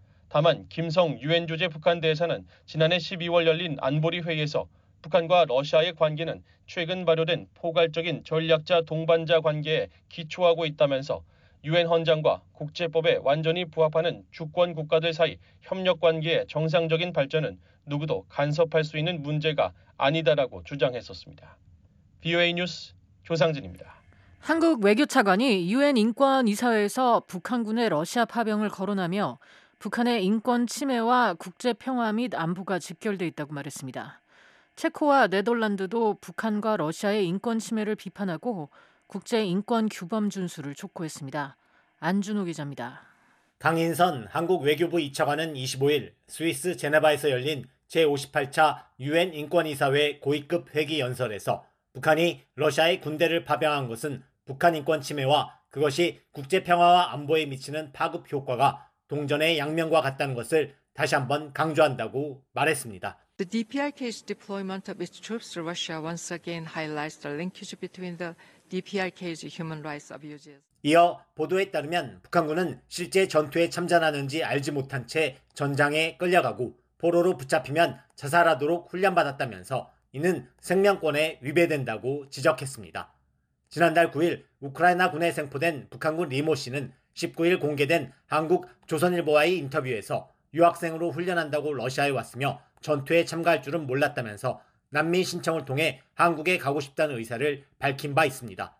다만 김성 유엔 주재 북한 대사는 지난해 십이월 열린 안보리 회의에서 북한과 러시아의 관계는 최근 발효된 포괄적인 전략자 동반자 관계에 기초하고 있다면서 유엔 헌장과 국제법에 완전히 부합하는 주권 국가들 사이 협력 관계의 정상적인 발전은 누구도 간섭할 수 있는 문제가 아니다라고 주장했었습니다. 브이오에이 뉴스 조상진입니다. 한국 외교차관이 유엔 인권이사회에서 북한군의 러시아 파병을 거론하며 북한의 인권 침해와 국제 평화 및 안보가 직결돼 있다고 말했습니다. 체코와 네덜란드도 북한과 러시아의 인권 침해를 비판하고 국제 인권 규범 준수를 촉구했습니다. 안준호 기자입니다. 강인선 한국 외교부 이 차관은 이십오일 스위스 제네바에서 열린 제오십팔차 유엔 인권이사회 고위급 회기 연설에서 북한이 러시아의 군대를 파병한 것은 북한 인권 침해와 그것이 국제 평화와 안보에 미치는 파급 효과가 동전의 양면과 같다는 것을 다시 한번 강조한다고 말했습니다. The 디피알케이's deployment of its troops to Russia once again highlights the linkage between the 디피알케이's human rights abuses. 이어 보도에 따르면 북한군은 실제 전투에 참전하는지 알지 못한 채 전장에 끌려가고 포로로 붙잡히면 자살하도록 훈련받았다면서 이는 생명권에 위배된다고 지적했습니다. 지난달 구일 우크라이나군에 생포된 북한군 리모 씨는 십구일 공개된 한국 조선일보와의 인터뷰에서 유학생으로 훈련한다고 러시아에 왔으며 전투에 참가할 줄은 몰랐다면서 난민 신청을 통해 한국에 가고 싶다는 의사를 밝힌 바 있습니다.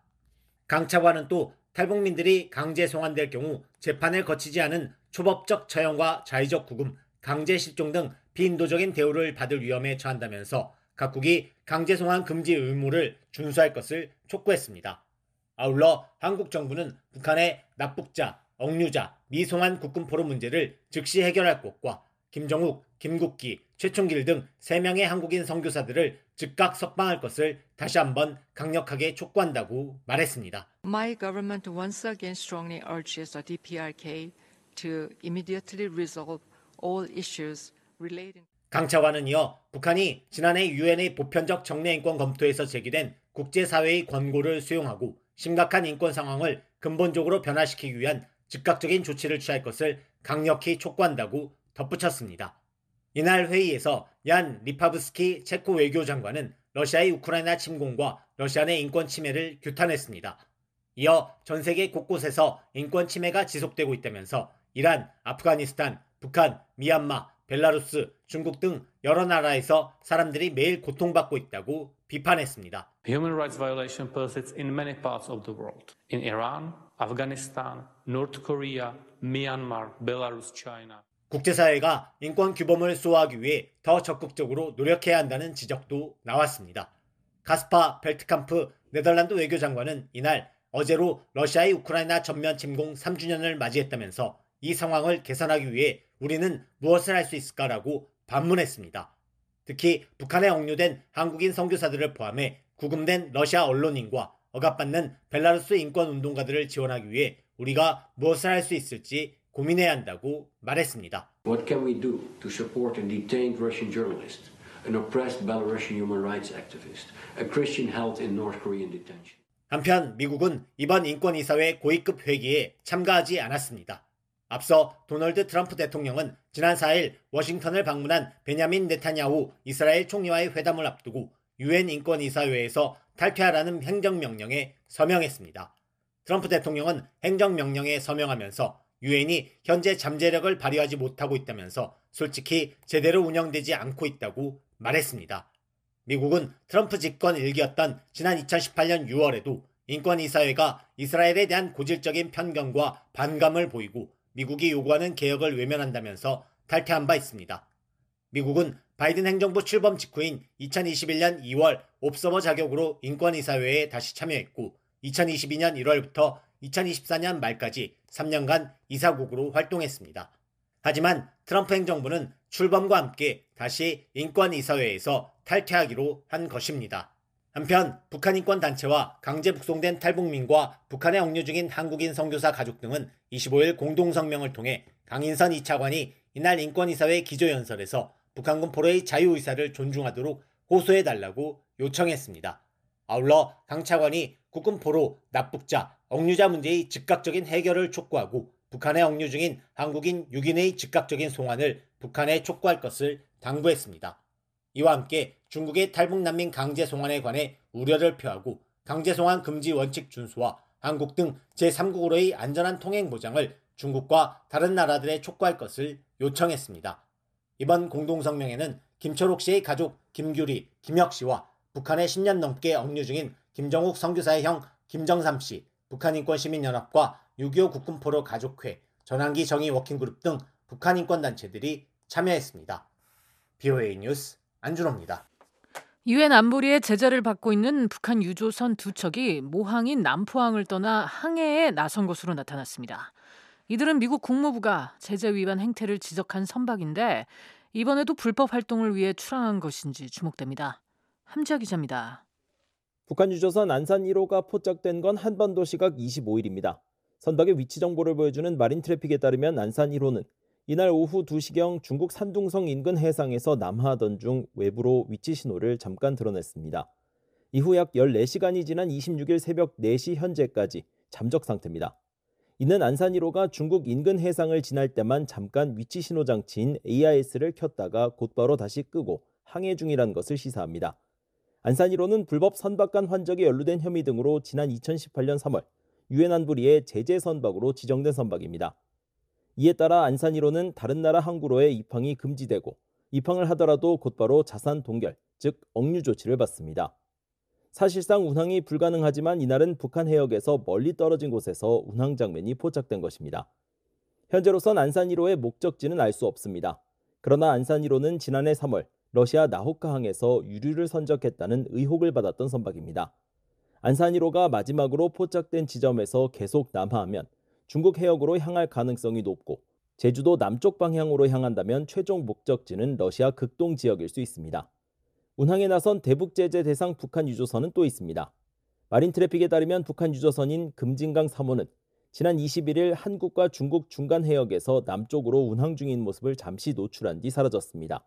강 차관은 또 탈북민들이 강제 송환될 경우 재판을 거치지 않은 초법적 처형과 자의적 구금, 강제 실종 등 비인도적인 대우를 받을 위험에 처한다면서 각국이 강제 송환 금지 의무를 준수할 것을 촉구했습니다. 아울러 한국 정부는 북한의 납북자, 억류자, 미송환 국군포로 문제를 즉시 해결할 것과 김정욱, 김국기, 최충길 등 세 명의 한국인 선교사들을 즉각 석방할 것을 다시 한번 강력하게 촉구한다고 말했습니다. My government once again strongly urges the 디피알케이 to immediately resolve all issues relating. 강 차관은 이어 북한이 지난해 유엔의 보편적 정례 인권 검토에서 제기된 국제사회의 권고를 수용하고 심각한 인권 상황을 근본적으로 변화시키기 위한 즉각적인 조치를 취할 것을 강력히 촉구한다고 덧붙였습니다. 이날 회의에서 얀 리파브스키 체코 외교장관은 러시아의 우크라이나 침공과 러시아 내 인권 침해를 규탄했습니다. 이어 전 세계 곳곳에서 인권 침해가 지속되고 있다면서 이란, 아프가니스탄, 북한, 미얀마, 벨라루스, 중국 등 여러 나라에서 사람들이 매일 고통받고 있다고 비판했습니다. Human rights violation persists in many parts of the world. In Iran, Afghanistan, North Korea, Myanmar, Belarus, China. 국제사회가 인권 규범을 수호하기 위해 더 적극적으로 노력해야 한다는 지적도 나왔습니다. 가스파 벨트캄프 네덜란드 외교장관은 이날 어제로 러시아의 우크라이나 전면 침공 삼 주년을 맞이했다면서 이 상황을 개선하기 위해 우리는 무엇을 할 수 있을까라고 반문했습니다. 특히 북한에 억류된 한국인 선교사들을 포함해 구금된 러시아 언론인과 억압받는 벨라루스 인권운동가들을 지원하기 위해 우리가 무엇을 할 수 있을지 고민해야 한다고 말했습니다. What can we do to support a detained Russian journalist, an oppressed Belarusian human rights activist, a Christian held in North Korean detention? 한편 미국은 이번 인권이사회 고위급 회기에 참가하지 않았습니다. 앞서 도널드 트럼프 대통령은 지난 사일 워싱턴을 방문한 베냐민 네타냐후 이스라엘 총리와의 회담을 앞두고 유엔 인권이사회에서 탈퇴하라는 행정명령에 서명했습니다. 트럼프 대통령은 행정명령에 서명하면서 유엔이 현재 잠재력을 발휘하지 못하고 있다면서 솔직히 제대로 운영되지 않고 있다고 말했습니다. 미국은 트럼프 집권 일기였던 지난 이천십팔년 유월에도 인권이사회가 이스라엘에 대한 고질적인 편견과 반감을 보이고 미국이 요구하는 개혁을 외면한다면서 탈퇴한 바 있습니다. 미국은 바이든 행정부 출범 직후인 이천이십일년 이월 옵서버 자격으로 인권이사회에 다시 참여했고 이천이십이년 일월부터 이천이십사년 말까지 삼 년간 이사국으로 활동했습니다. 하지만 트럼프 행정부는 출범과 함께 다시 인권이사회에서 탈퇴하기로 한 것입니다. 한편 북한 인권단체와 강제 북송된 탈북민과 북한에 억류 중인 한국인 선교사 가족 등은 이십오일 공동성명을 통해 강인선 이 차관이 이날 인권이사회 기조연설에서 북한군 포로의 자유의사를 존중하도록 호소해달라고 요청했습니다. 아울러 강 차관이 국군 포로, 납북자, 억류자 문제의 즉각적인 해결을 촉구하고 북한에 억류 중인 한국인 육 인의 즉각적인 송환을 북한에 촉구할 것을 당부했습니다. 이와 함께 중국의 탈북난민 강제 송환에 관해 우려를 표하고 강제 송환 금지 원칙 준수와 한국 등 제삼국으로의 안전한 통행 보장을 중국과 다른 나라들에 촉구할 것을 요청했습니다. 이번 공동성명에는 김철옥 씨의 가족 김규리, 김혁 씨와 북한에 십 년 넘게 억류 중인 김정욱 선교사의 형 김정삼 씨, 북한인권시민연합과 육이오 국군포로 가족회, 전환기 정의 워킹그룹 등 북한인권단체들이 참여했습니다. 비오에이 뉴스 안준호입니다. 유엔 안보리의 제재를 받고 있는 북한 유조선 두 척이 모항인 남포항을 떠나 항해에 나선 것으로 나타났습니다. 이들은 미국 국무부가 제재 위반 행태를 지적한 선박인데 이번에도 불법 활동을 위해 출항한 것인지 주목됩니다. 함지아 기자입니다. 북한 유조선 안산 일 호가 포착된 건 한반도 시각 이십오일입니다. 선박의 위치 정보를 보여주는 마린 트래픽에 따르면 안산 일 호는 이날 오후 두 시경 중국 산둥성 인근 해상에서 남하하던 중 외부로 위치 신호를 잠깐 드러냈습니다. 이후 약 열네 시간이 지난 이십육일 새벽 네 시 현재까지 잠적 상태입니다. 이는 안산 일 호가 중국 인근 해상을 지날 때만 잠깐 위치 신호 장치인 에이아이에스를 켰다가 곧바로 다시 끄고 항해 중이라는 것을 시사합니다. 안산 일 호는 불법 선박 간 환적에 연루된 혐의 등으로 지난 이천십팔년 삼월 유엔 안보리의 제재 선박으로 지정된 선박입니다. 이에 따라 안산 일 호는 다른 나라 항구로의 입항이 금지되고 입항을 하더라도 곧바로 자산 동결, 즉 억류 조치를 받습니다. 사실상 운항이 불가능하지만 이날은 북한 해역에서 멀리 떨어진 곳에서 운항 장면이 포착된 것입니다. 현재로선 안산 일 호의 목적지는 알 수 없습니다. 그러나 안산 일 호는 지난해 삼월 러시아 나호카항에서 유류를 선적했다는 의혹을 받았던 선박입니다. 안산 일 호가 마지막으로 포착된 지점에서 계속 남하하면 중국 해역으로 향할 가능성이 높고 제주도 남쪽 방향으로 향한다면 최종 목적지는 러시아 극동 지역일 수 있습니다. 운항에 나선 대북 제재 대상 북한 유조선은 또 있습니다. 마린 트래픽에 따르면 북한 유조선인 금진강 삼 호는 지난 이십일일 한국과 중국 중간 해역에서 남쪽으로 운항 중인 모습을 잠시 노출한 뒤 사라졌습니다.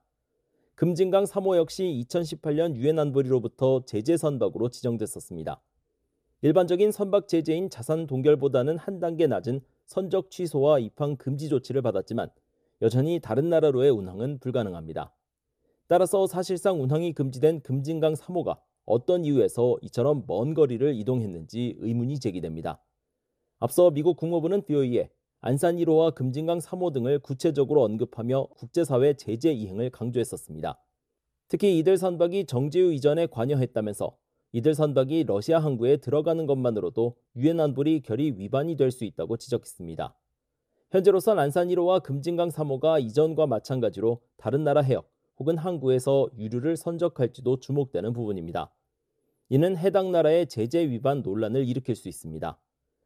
금진강 삼 호 역시 이천십팔년 유엔 안보리로부터 제재 선박으로 지정됐었습니다. 일반적인 선박 제재인 자산 동결보다는 한 단계 낮은 선적 취소와 입항 금지 조치를 받았지만 여전히 다른 나라로의 운항은 불가능합니다. 따라서 사실상 운항이 금지된 금진강 삼 호가 어떤 이유에서 이처럼 먼 거리를 이동했는지 의문이 제기됩니다. 앞서 미국 국무부는 비오이에 안산 일 호와 금진강 삼 호 등을 구체적으로 언급하며 국제사회 제재 이행을 강조했었습니다. 특히 이들 선박이 정제유 이전에 관여했다면서 이들 선박이 러시아 항구에 들어가는 것만으로도 유엔 안보리 결의 위반이 될 수 있다고 지적했습니다. 현재로선 안산 일 호와 금진강 삼 호가 이전과 마찬가지로 다른 나라 해역 혹은 항구에서 유류를 선적할지도 주목되는 부분입니다. 이는 해당 나라의 제재 위반 논란을 일으킬 수 있습니다.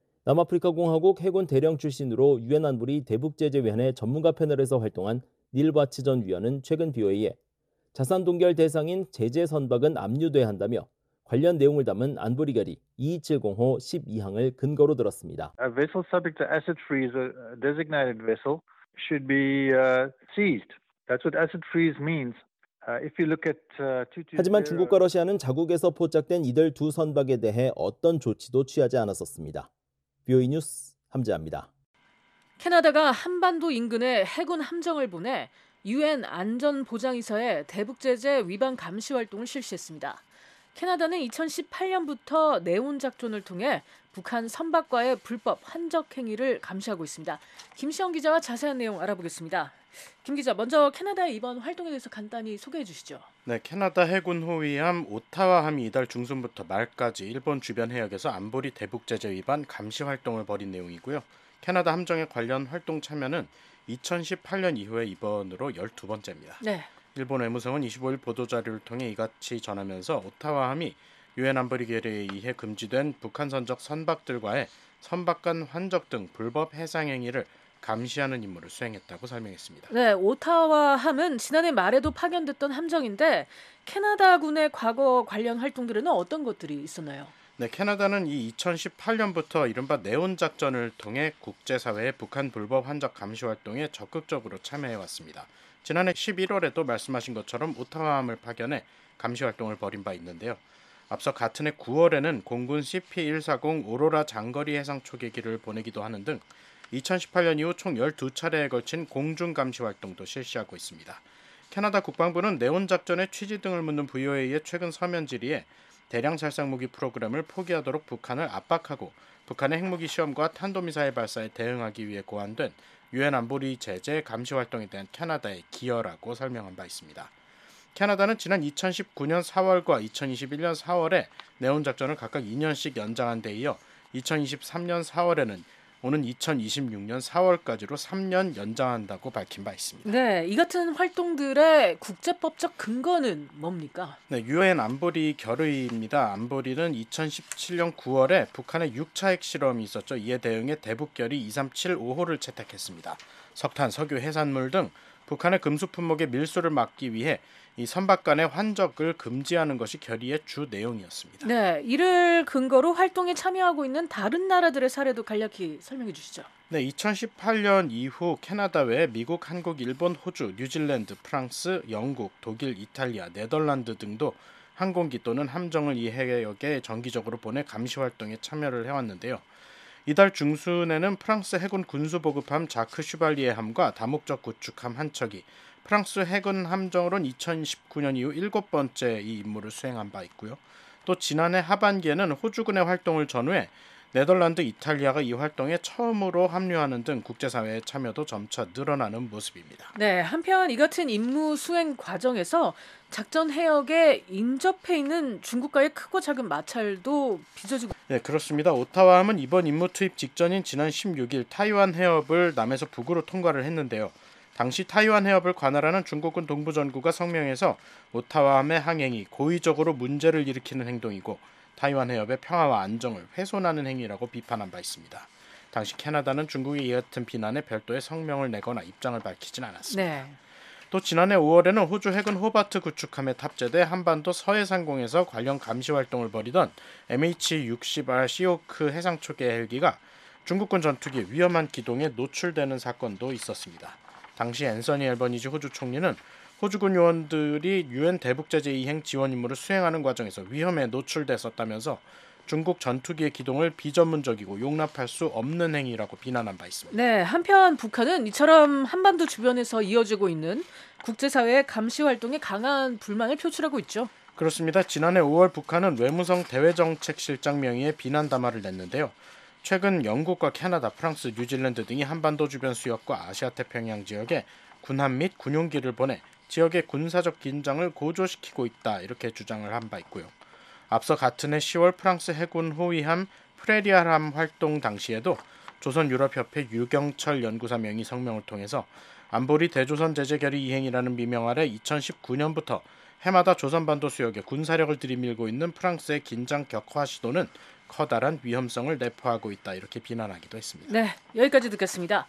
남아프리카 공화국 해군 대령 출신으로 유엔 안보리 대북제재위원회 전문가 패널에서 활동한 닐 바츠 전 위원은 최근 비오이에 자산 동결 대상인 제재 선박은 압류돼야 한다며 관련 내용을 담은 안보리 결의 이이칠공호 십이항을 근거로 들었습니다. A vessel subject to asset freeze, a designated vessel, should be uh, seized. That's what asset freeze means. Uh, if you look at uh, 하지만 중국과 러시아는 자국에서 포착된 이들 두 선박에 대해 어떤 조치도 취하지 않았었습니다. 비오이 뉴스 함지아입니다. 캐나다가 한반도 인근에 해군 함정을 보내 유엔 안전보장이사의 대북제재 위반 감시 활동을 실시했습니다. 캐나다는 이천십팔 년부터 네온 작전을 통해 북한 선박과의 불법 환적 행위를 감시하고 있습니다. 김시영 기자와 자세한 내용 알아보겠습니다. 김 기자, 먼저 캐나다의 이번 활동에 대해서 간단히 소개해 주시죠. 네, 캐나다 해군 호위함 오타와함이 이달 중순부터 말까지 일본 주변 해역에서 안보리 대북 제재 위반 감시 활동을 벌인 내용이고요. 캐나다 함정의 관련 활동 참여는 이천십팔 년 이후에 이번으로 열두 번째입니다. 네. 일본 외무성은 이십오 일 보도자료를 통해 이같이 전하면서 오타와함이 유엔 안보리 결의에 의해 금지된 북한 선적 선박들과의 선박 간 환적 등 불법 해상 행위를 감시하는 임무를 수행했다고 설명했습니다. 네, 오타와함은 지난해 말에도 파견됐던 함정인데 캐나다군의 과거 관련 활동들에는 어떤 것들이 있었나요? 네, 캐나다는 이 이천십팔 년부터 이른바 네온 작전을 통해 국제사회의 북한 불법 환적 감시 활동에 적극적으로 참여해왔습니다. 지난해 십일월에도 말씀하신 것처럼 오타와함을 파견해 감시 활동을 벌인 바 있는데요. 앞서 같은 해 구월에는 공군 씨피 백사십 오로라 장거리 해상 초계기를 보내기도 하는 등 이천십팔 년 이후 총 열두 차례에 걸친 공중 감시 활동도 실시하고 있습니다. 캐나다 국방부는 네온 작전의 취지 등을 묻는 브이오에이에 의해 최근 서면 질의에 대량 살상 무기 프로그램을 포기하도록 북한을 압박하고 북한의 핵무기 시험과 탄도미사일 발사에 대응하기 위해 고안된 유엔 안보리 제재 감시 활동에 대한 캐나다의 기여라고 설명한 바 있습니다. 캐나다는 지난 이천십구 년 사월과 이천이십일 년 사월에 네온 작전을 각각 이 년씩 연장한 데 이어 이천이십삼 년 사월에는 오는 이천이십육 년 사월까지로 삼 년 연장한다고 밝힌 바 있습니다. 네, 이 같은 활동들의 국제법적 근거는 뭡니까? 네, 유엔 안보리 결의입니다. 안보리는 이천십칠 년 구월에 북한의 육 차 핵실험이 있었죠. 이에 대응해 대북결의 이삼칠오 호를 채택했습니다. 석탄, 석유, 해산물 등 북한의 금수 품목의 밀수를 막기 위해 이 선박 간의 환적을 금지하는 것이 결의의 주 내용이었습니다. 네, 이를 근거로 활동에 참여하고 있는 다른 나라들의 사례도 간략히 설명해 주시죠. 네, 이천십팔 년 이후 캐나다 외에 미국, 한국, 일본, 호주, 뉴질랜드, 프랑스, 영국, 독일, 이탈리아, 네덜란드 등도 항공기 또는 함정을 이 해역에 정기적으로 보내 감시 활동에 참여를 해왔는데요. 이달 중순에는 프랑스 해군 군수보급함 자크 슈발리에함과 다목적 구축함 한 척이 프랑스 해군 함정으로는 이천십구 년 이후 일곱 번째 이 임무를 수행한 바 있고요. 또 지난해 하반기에는 호주군의 활동을 전후해 네덜란드, 이탈리아가 이 활동에 처음으로 합류하는 등 국제사회의 참여도 점차 늘어나는 모습입니다. 네, 한편 이 같은 임무 수행 과정에서 작전 해역에 인접해 있는 중국과의 크고 작은 마찰도 빚어지고. 네, 그렇습니다. 오타와함은 이번 임무 투입 직전인 지난 십육 일 타이완 해협을 남에서 북으로 통과를 했는데요. 당시 타이완 해협을 관할하는 중국군 동부전구가 성명해서 오타와함의 항행이 고의적으로 문제를 일으키는 행동이고 타이완 해협의 평화와 안정을 훼손하는 행위라고 비판한 바 있습니다. 당시 캐나다는 중국의 이 같은 비난에 별도의 성명을 내거나 입장을 밝히진 않았습니다. 네. 또 지난해 오월에는 호주 해군 호바트 구축함에 탑재돼 한반도 서해상공에서 관련 감시 활동을 벌이던 엠에이치 육십 알 시오크 해상초계 헬기가 중국군 전투기 위험한 기동에 노출되는 사건도 있었습니다. 당시 앤서니 앨버니지 호주 총리는 호주군 요원들이 유엔 대북제재 이행 지원 임무를 수행하는 과정에서 위험에 노출됐었다면서 중국 전투기의 기동을 비전문적이고 용납할 수 없는 행위라고 비난한 바 있습니다. 네, 한편 북한은 이처럼 한반도 주변에서 이어지고 있는 국제사회의 감시 활동에 강한 불만을 표출하고 있죠. 그렇습니다. 지난해 오월 북한은 외무성 대외정책실장 명의의 비난 담화를 냈는데요. 최근 영국과 캐나다, 프랑스, 뉴질랜드 등이 한반도 주변 수역과 아시아태평양 지역에 군함 및 군용기를 보내 지역의 군사적 긴장을 고조시키고 있다 이렇게 주장을 한 바 있고요. 앞서 같은 해 시월 프랑스 해군 호위함 프레리아함 활동 당시에도 조선유럽협회 유경철 연구사 명의 성명을 통해서 안보리 대조선 제재 결의 이행이라는 미명 아래 이천십구 년부터 해마다 조선반도 수역에 군사력을 들이밀고 있는 프랑스의 긴장 격화 시도는 커다란 위험성을 내포하고 있다 이렇게 비난하기도 했습니다. 네, 여기까지 듣겠습니다.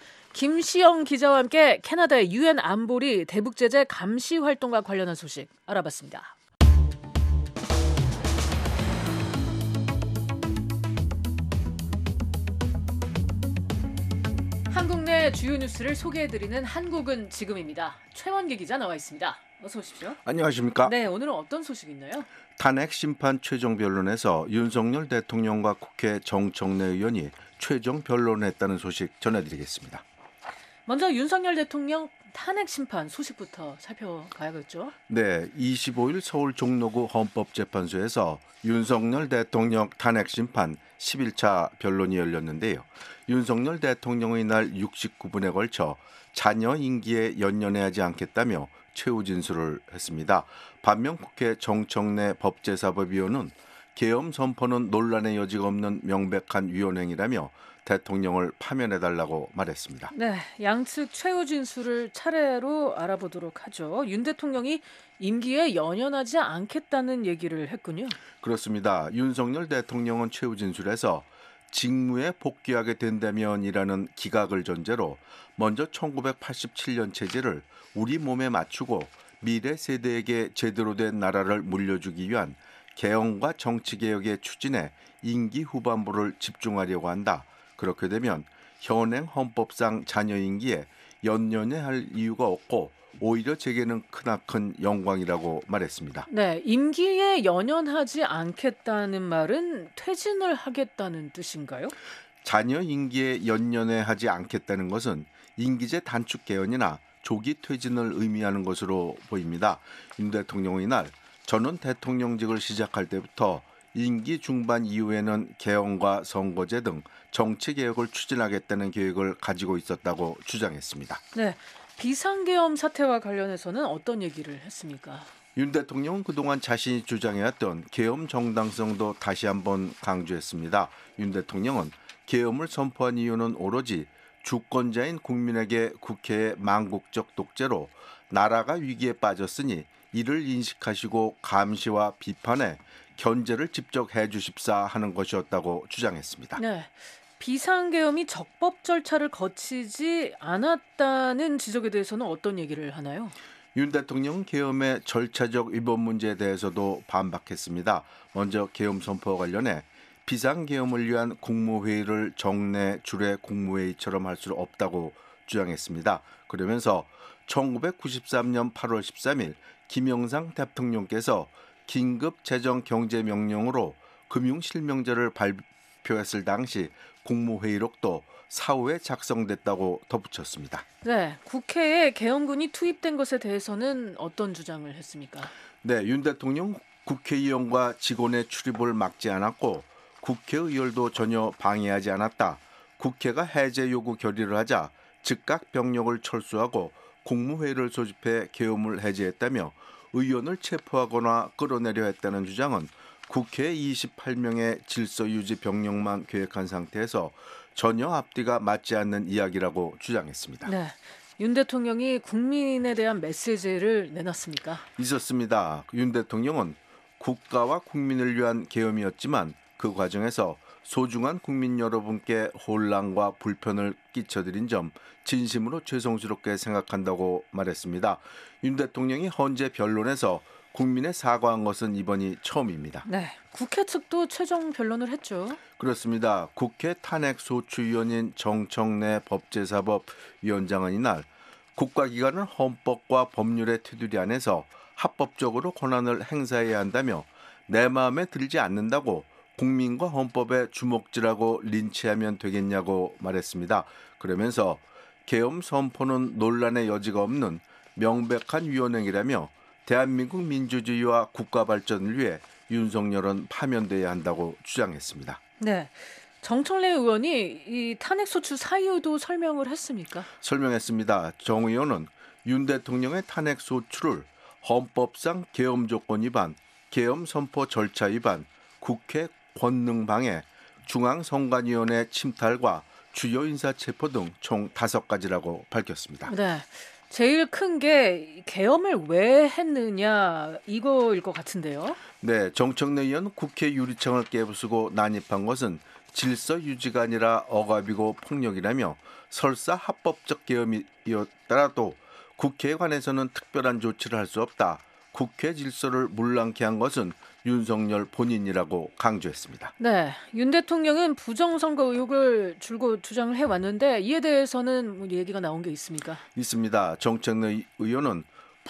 김시영 기자와 함께 캐나다의 유엔 안보리 대북제재 감시 활동과 관련한 소식 알아봤습니다. 한국 내 주요 뉴스를 소개해드리는 한국은 지금입니다. 최원기 기자 나와 있습니다. 어서 오십시오. 안녕하십니까? 네, 오늘은 어떤 소식이 있나요? 탄핵 심판 최종 변론에서 윤석열 대통령과 국회 정청래 의원이 최종 변론했다는 소식 전해드리겠습니다. 먼저 윤석열 대통령 탄핵 심판 소식부터 살펴봐야겠죠. 네, 이십오일 서울 종로구 헌법재판소에서 윤석열 대통령 탄핵 심판 십일 차 변론이 열렸는데요. 윤석열 대통령은 이날 육십구 분에 걸쳐 자녀 임기에 연연해하지 않겠다며 최후 진술을 했습니다. 반면 국회 정청래 법제사법위원은 계엄 선포는 논란의 여지가 없는 명백한 위헌행위라며 대통령을 파면해달라고 말했습니다. 네, 양측 최후 진술을 차례로 알아보도록 하죠. 윤 대통령이 임기에 연연하지 않겠다는 얘기를 했군요. 그렇습니다. 윤석열 대통령은 최후 진술에서 직무에 복귀하게 된다면이라는 기각을 전제로 먼저 천구백팔십칠 년 체제를 우리 몸에 맞추고 미래 세대에게 제대로 된 나라를 물려주기 위한 개헌과 정치개혁의 추진에 임기 후반부를 집중하려고 한다. 그렇게 되면 현행 헌법상 자녀 임기에 연연해야 할 이유가 없고 오히려 제게는 크나큰 영광이라고 말했습니다. 네, 임기에 연연하지 않겠다는 말은 퇴진을 하겠다는 뜻인가요? 자녀 임기에 연연해하지 않겠다는 것은 임기제 단축 개헌이나 조기 퇴진을 의미하는 것으로 보입니다. 윤 대통령은 이날 저는 대통령직을 시작할 때부터 임기 중반 이후에는 개헌과 선거제 등 정치개혁을 추진하겠다는 계획을 가지고 있었다고 주장했습니다. 네, 비상계엄 사태와 관련해서는 어떤 얘기를 했습니까? 윤 대통령은 그동안 자신이 주장해왔던 계엄 정당성도 다시 한번 강조했습니다. 윤 대통령은 계엄을 선포한 이유는 오로지 주권자인 국민에게 국회의 망국적 독재로 나라가 위기에 빠졌으니 이를 인식하시고 감시와 비판에 견제를 직접 해주십사 하는 것이었다고 주장했습니다. 네, 비상계엄이 적법 절차를 거치지 않았다는 지적에 대해서는 어떤 얘기를 하나요? 윤 대통령은 계엄의 절차적 위법 문제에 대해서도 반박했습니다. 먼저 계엄 선포와 관련해 비상계엄을 위한 국무회의를 정례 주례 국무회의처럼 할 수 없다고 주장했습니다. 그러면서 천구백구십삼 년 팔월 십삼일 김영삼 대통령께서 긴급 재정 경제 명령으로 금융실명제를 발표했을 당시 국무회의록도 사후에 작성됐다고 덧붙였습니다. 네, 국회에 계엄군이 투입된 것에 대해서는 어떤 주장을 했습니까? 네, 윤 대통령 국회의원과 직원의 출입을 막지 않았고 국회의열도 전혀 방해하지 않았다. 국회가 해제 요구 결의를 하자 즉각 병력을 철수하고 국무회의를 소집해 계엄을 해제했다며 의원을 체포하거나 끌어내려 했다는 주장은 국회 이십팔 명의 질서유지 병력만 계획한 상태에서 전혀 앞뒤가 맞지 않는 이야기라고 주장했습니다. 네, 윤 대통령이 국민에 대한 메시지를 내놨습니까? 있었습니다. 윤 대통령은 국가와 국민을 위한 계엄이었지만 그 과정에서 소중한 국민 여러분께 혼란과 불편을 끼쳐드린 점 진심으로 죄송스럽게 생각한다고 말했습니다. 윤 대통령이 헌재 변론에서 국민에 사과한 것은 이번이 처음입니다. 네, 국회 측도 최종 변론을 했죠. 그렇습니다. 국회 탄핵소추위원인 정청래 법제사법위원장은 이날 국가기관은 헌법과 법률의 테두리 안에서 합법적으로 권한을 행사해야 한다며 내 마음에 들지 않는다고 국민과 헌법에 주먹질하고 린치하면 되겠냐고 말했습니다. 그러면서 계엄 선포는 논란의 여지가 없는 명백한 위헌행위라며 대한민국 민주주의와 국가 발전을 위해 윤석열은 파면돼야 한다고 주장했습니다. 네, 정청래 의원이 이 탄핵소추 사유도 설명을 했습니까? 설명했습니다. 정 의원은 윤 대통령의 탄핵소추를 헌법상 계엄 조건 위반, 계엄 선포 절차 위반, 국회 권능 방해, 중앙선관위원회 침탈과 주요 인사 체포 등 총 다섯 가지라고 밝혔습니다. 네, 제일 큰 게 계엄을 왜 했느냐 이거일 것 같은데요. 네, 정청래 의원 국회 유리창을 깨부수고 난입한 것은 질서 유지가 아니라 억압이고 폭력이라며 설사 합법적 계엄이었더라도 국회에 관해서는 특별한 조치를 할 수 없다. 국회 질서를 물랑케 한 것은 윤석열 본인이라고 강조했습니다. 네, 윤 대통령은 부정선거 의혹을 줄곧 주장을 해왔는데 이에 대해서는 뭐 얘기가 나온 게 있습니까? 있습니다. 정청래 의원은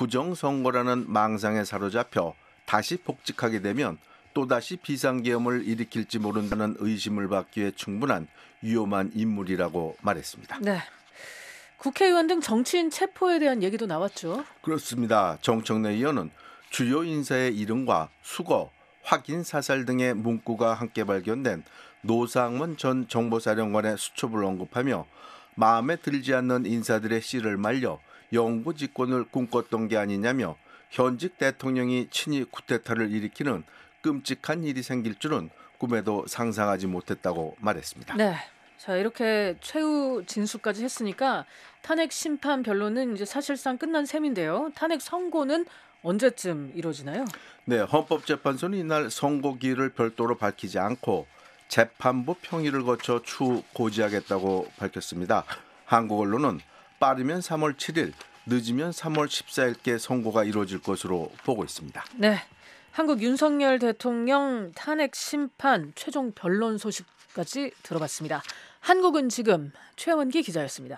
부정선거라는 망상에 사로잡혀 다시 복직하게 되면 또다시 비상계엄을 일으킬지 모른다는 의심을 받기에 충분한 위험한 인물이라고 말했습니다. 네. 국회의원 등 정치인 체포에 대한 얘기도 나왔죠. 그렇습니다. 정청래 의원은 주요 인사의 이름과 수거, 확인 사살 등의 문구가 함께 발견된 노상원 전 정보사령관의 수첩을 언급하며 마음에 들지 않는 인사들의 씨를 말려 영구 집권을 꿈꿨던 게 아니냐며 현직 대통령이 친히 쿠데타를 일으키는 끔찍한 일이 생길 줄은 꿈에도 상상하지 못했다고 말했습니다. 네. 자, 이렇게 최후 진술까지 했으니까 탄핵 심판 변론은 이제 사실상 끝난 셈인데요. 탄핵 선고는 언제쯤 이루어지나요? 네, 헌법재판소는 이날 선고기일을 별도로 밝히지 않고 재판부 평의를 거쳐 추후 고지하겠다고 밝혔습니다. 한국 언론은 빠르면 삼월 칠일, 늦으면 삼월 십사일께 선고가 이루어질 것으로 보고 있습니다. 네, 한국 윤석열 대통령 탄핵 심판 최종 변론 소식까지 들어봤습니다. 한국은 지금 최원기 기자였습니다.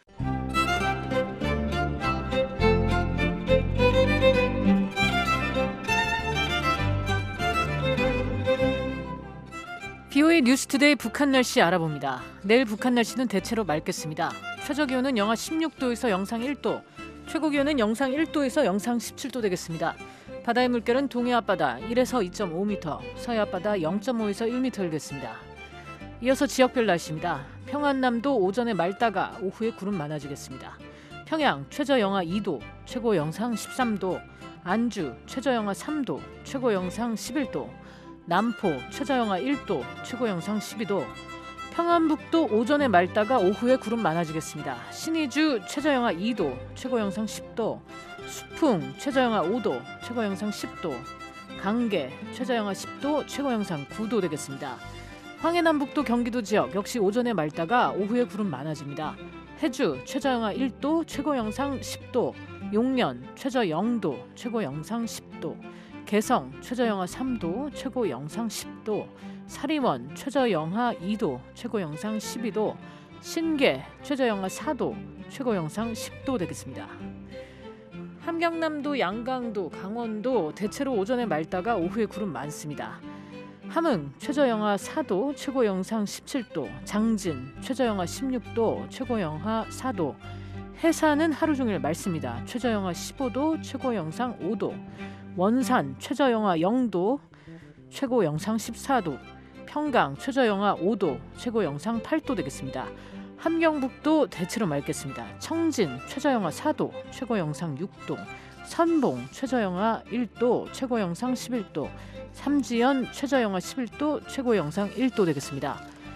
비오에이 뉴스투데이 북한 날씨 알아봅니다. 내일 북한 날씨는 대체로 맑겠습니다. 최저기온은 영하 십육도에서 영상 일도, 최고기온은 영상 일도에서 영상 십칠도 되겠습니다. 바다의 물결은 동해 앞바다 일에서 이점오 미터, 서해 앞바다 영점오에서 일 미터 일겠습니다. 이어서 지역별 날씨입니다. 평안남도 오전에 맑다가 오후에 구름 많아지겠습니다. 평양 최저 영하 이도, 최고 영상 십삼도, 안주 최저 영하 삼도, 최고 영상 십일도, 남포 최저 영하 일도, 최고 영상 십이도, 평안북도 오전에 맑다가 오후에 구름 많아지겠습니다. 신의주 최저 영하 이도, 최고 영상 십도, 수풍 최저 영하 오도, 최고 영상 십도, 강계 최저 영하 십도, 최고 영상 구도 되겠습니다. 황해남북도 경기도 지역 역시 오전에 맑다가 오후에 구름 많아집니다. 해주 최저 영하 일도, 최고 영상 십도, 용년 최저 영도, 최고 영상 십도, 개성 최저 영하 삼도, 최고 영상 십도, 사리원 최저 영하 이도, 최고 영상 십이도, 신계 최저 영하 사도, 최고 영상 십도 되겠습니다. 함경남도, 양강도, 강원도 대체로 오전에 맑다가 오후에 구름 많습니다. 함흥 최저 영하 사도, 최고 영상 십칠도, 장진 최저 영하 십육도, 최고 영하 사도, 해산은 하루 종일 맑습니다. 최저 영하 십오도, 최고 영상 오도, 원산 최저 영하 영도, 최고 영상 십사도, 평강 최저 영하 오도, 최고 영상 팔도 되겠습니다. 함경북도 대체로 맑겠습니다. 청진 최저 영하 사도, 최고 영상 육도, 선봉 최저 영하 일도, 최고 영상 십일도, 삼지연 최저 영하 십일도, 최고 영상 일도 되겠습니다.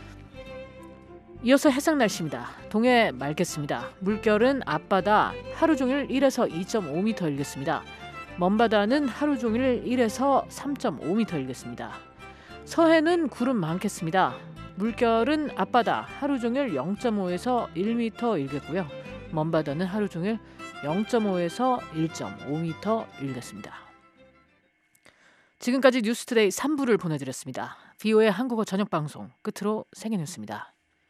이어서 해상 날씨입니다. 동해 맑겠습니다. 물결은 앞바다 하루 종일 일에서 이점오 미터 일겠습니다. 먼바다는 하루 종일 일에서 삼점오 미터 일겠습니다. 서해는 구름 많겠습니다. 물결은 앞바다 하루 종일 영점오에서 일 미터 일겠고요. 먼바다는 하루 종일 영점오에서 일점오 미터 일겠습니다. 지금까지 뉴스투데이 삼 부를 보내드렸습니다. 비오에이 한국어 저녁방송 끝으로 세계뉴스입니다.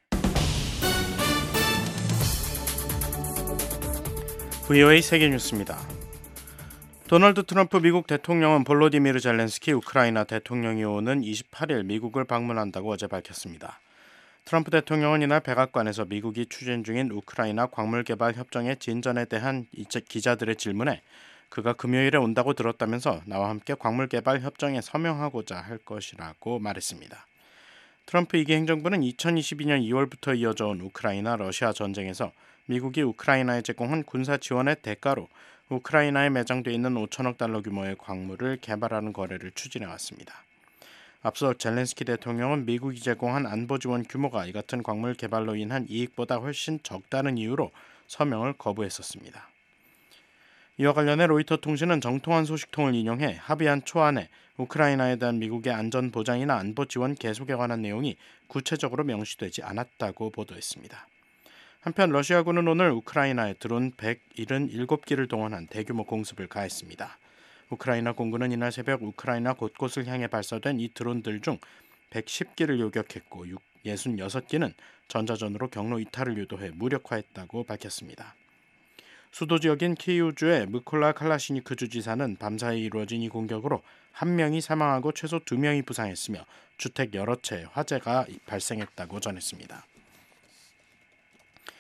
비오에이 세계뉴스입니다. 도널드 트럼프 미국 대통령은 볼로디미르 젤렌스키 우크라이나 대통령이 오는 이십팔일 미국을 방문한다고 어제 밝혔습니다. 트럼프 대통령은 이날 백악관에서 미국이 추진 중인 우크라이나 광물개발 협정의 진전에 대한 기자들의 질문에 그가 금요일에 온다고 들었다면서 나와 함께 광물개발 협정에 서명하고자 할 것이라고 말했습니다. 트럼프 이 기 행정부는 이천이십이년 이월부터 이어져 온 우크라이나 러시아 전쟁에서 미국이 우크라이나에 제공한 군사 지원의 대가로 우크라이나에 매장돼 있는 오천억 달러 규모의 광물을 개발하는 거래를 추진해 왔습니다. 앞서 젤렌스키 대통령은 미국이 제공한 안보 지원 규모가 이 같은 광물 개발로 인한 이익보다 훨씬 적다는 이유로 서명을 거부했었습니다. 이와 관련해 로이터 통신은 정통한 소식통을 인용해 합의안 초안에 우크라이나에 대한 미국의 안전 보장이나 안보 지원 계속에 관한 내용이 구체적으로 명시되지 않았다고 보도했습니다. 한편 러시아군은 오늘 우크라이나에 드론 백칠십칠 기를 동원한 대규모 공습을 가했습니다. 우크라이나 공군은 이날 새벽 우크라이나 곳곳을 향해 발사된 이 드론들 중 백십 기를 요격했고 육십육 기는 전자전으로 경로 이탈을 유도해 무력화했다고 밝혔습니다. 수도 지역인 키이우주의 무콜라 칼라시니크 주지사는 밤사이 이루어진 이 공격으로 한 명이 사망하고 최소 두 명이 부상했으며 주택 여러 채 화재가 발생했다고 전했습니다.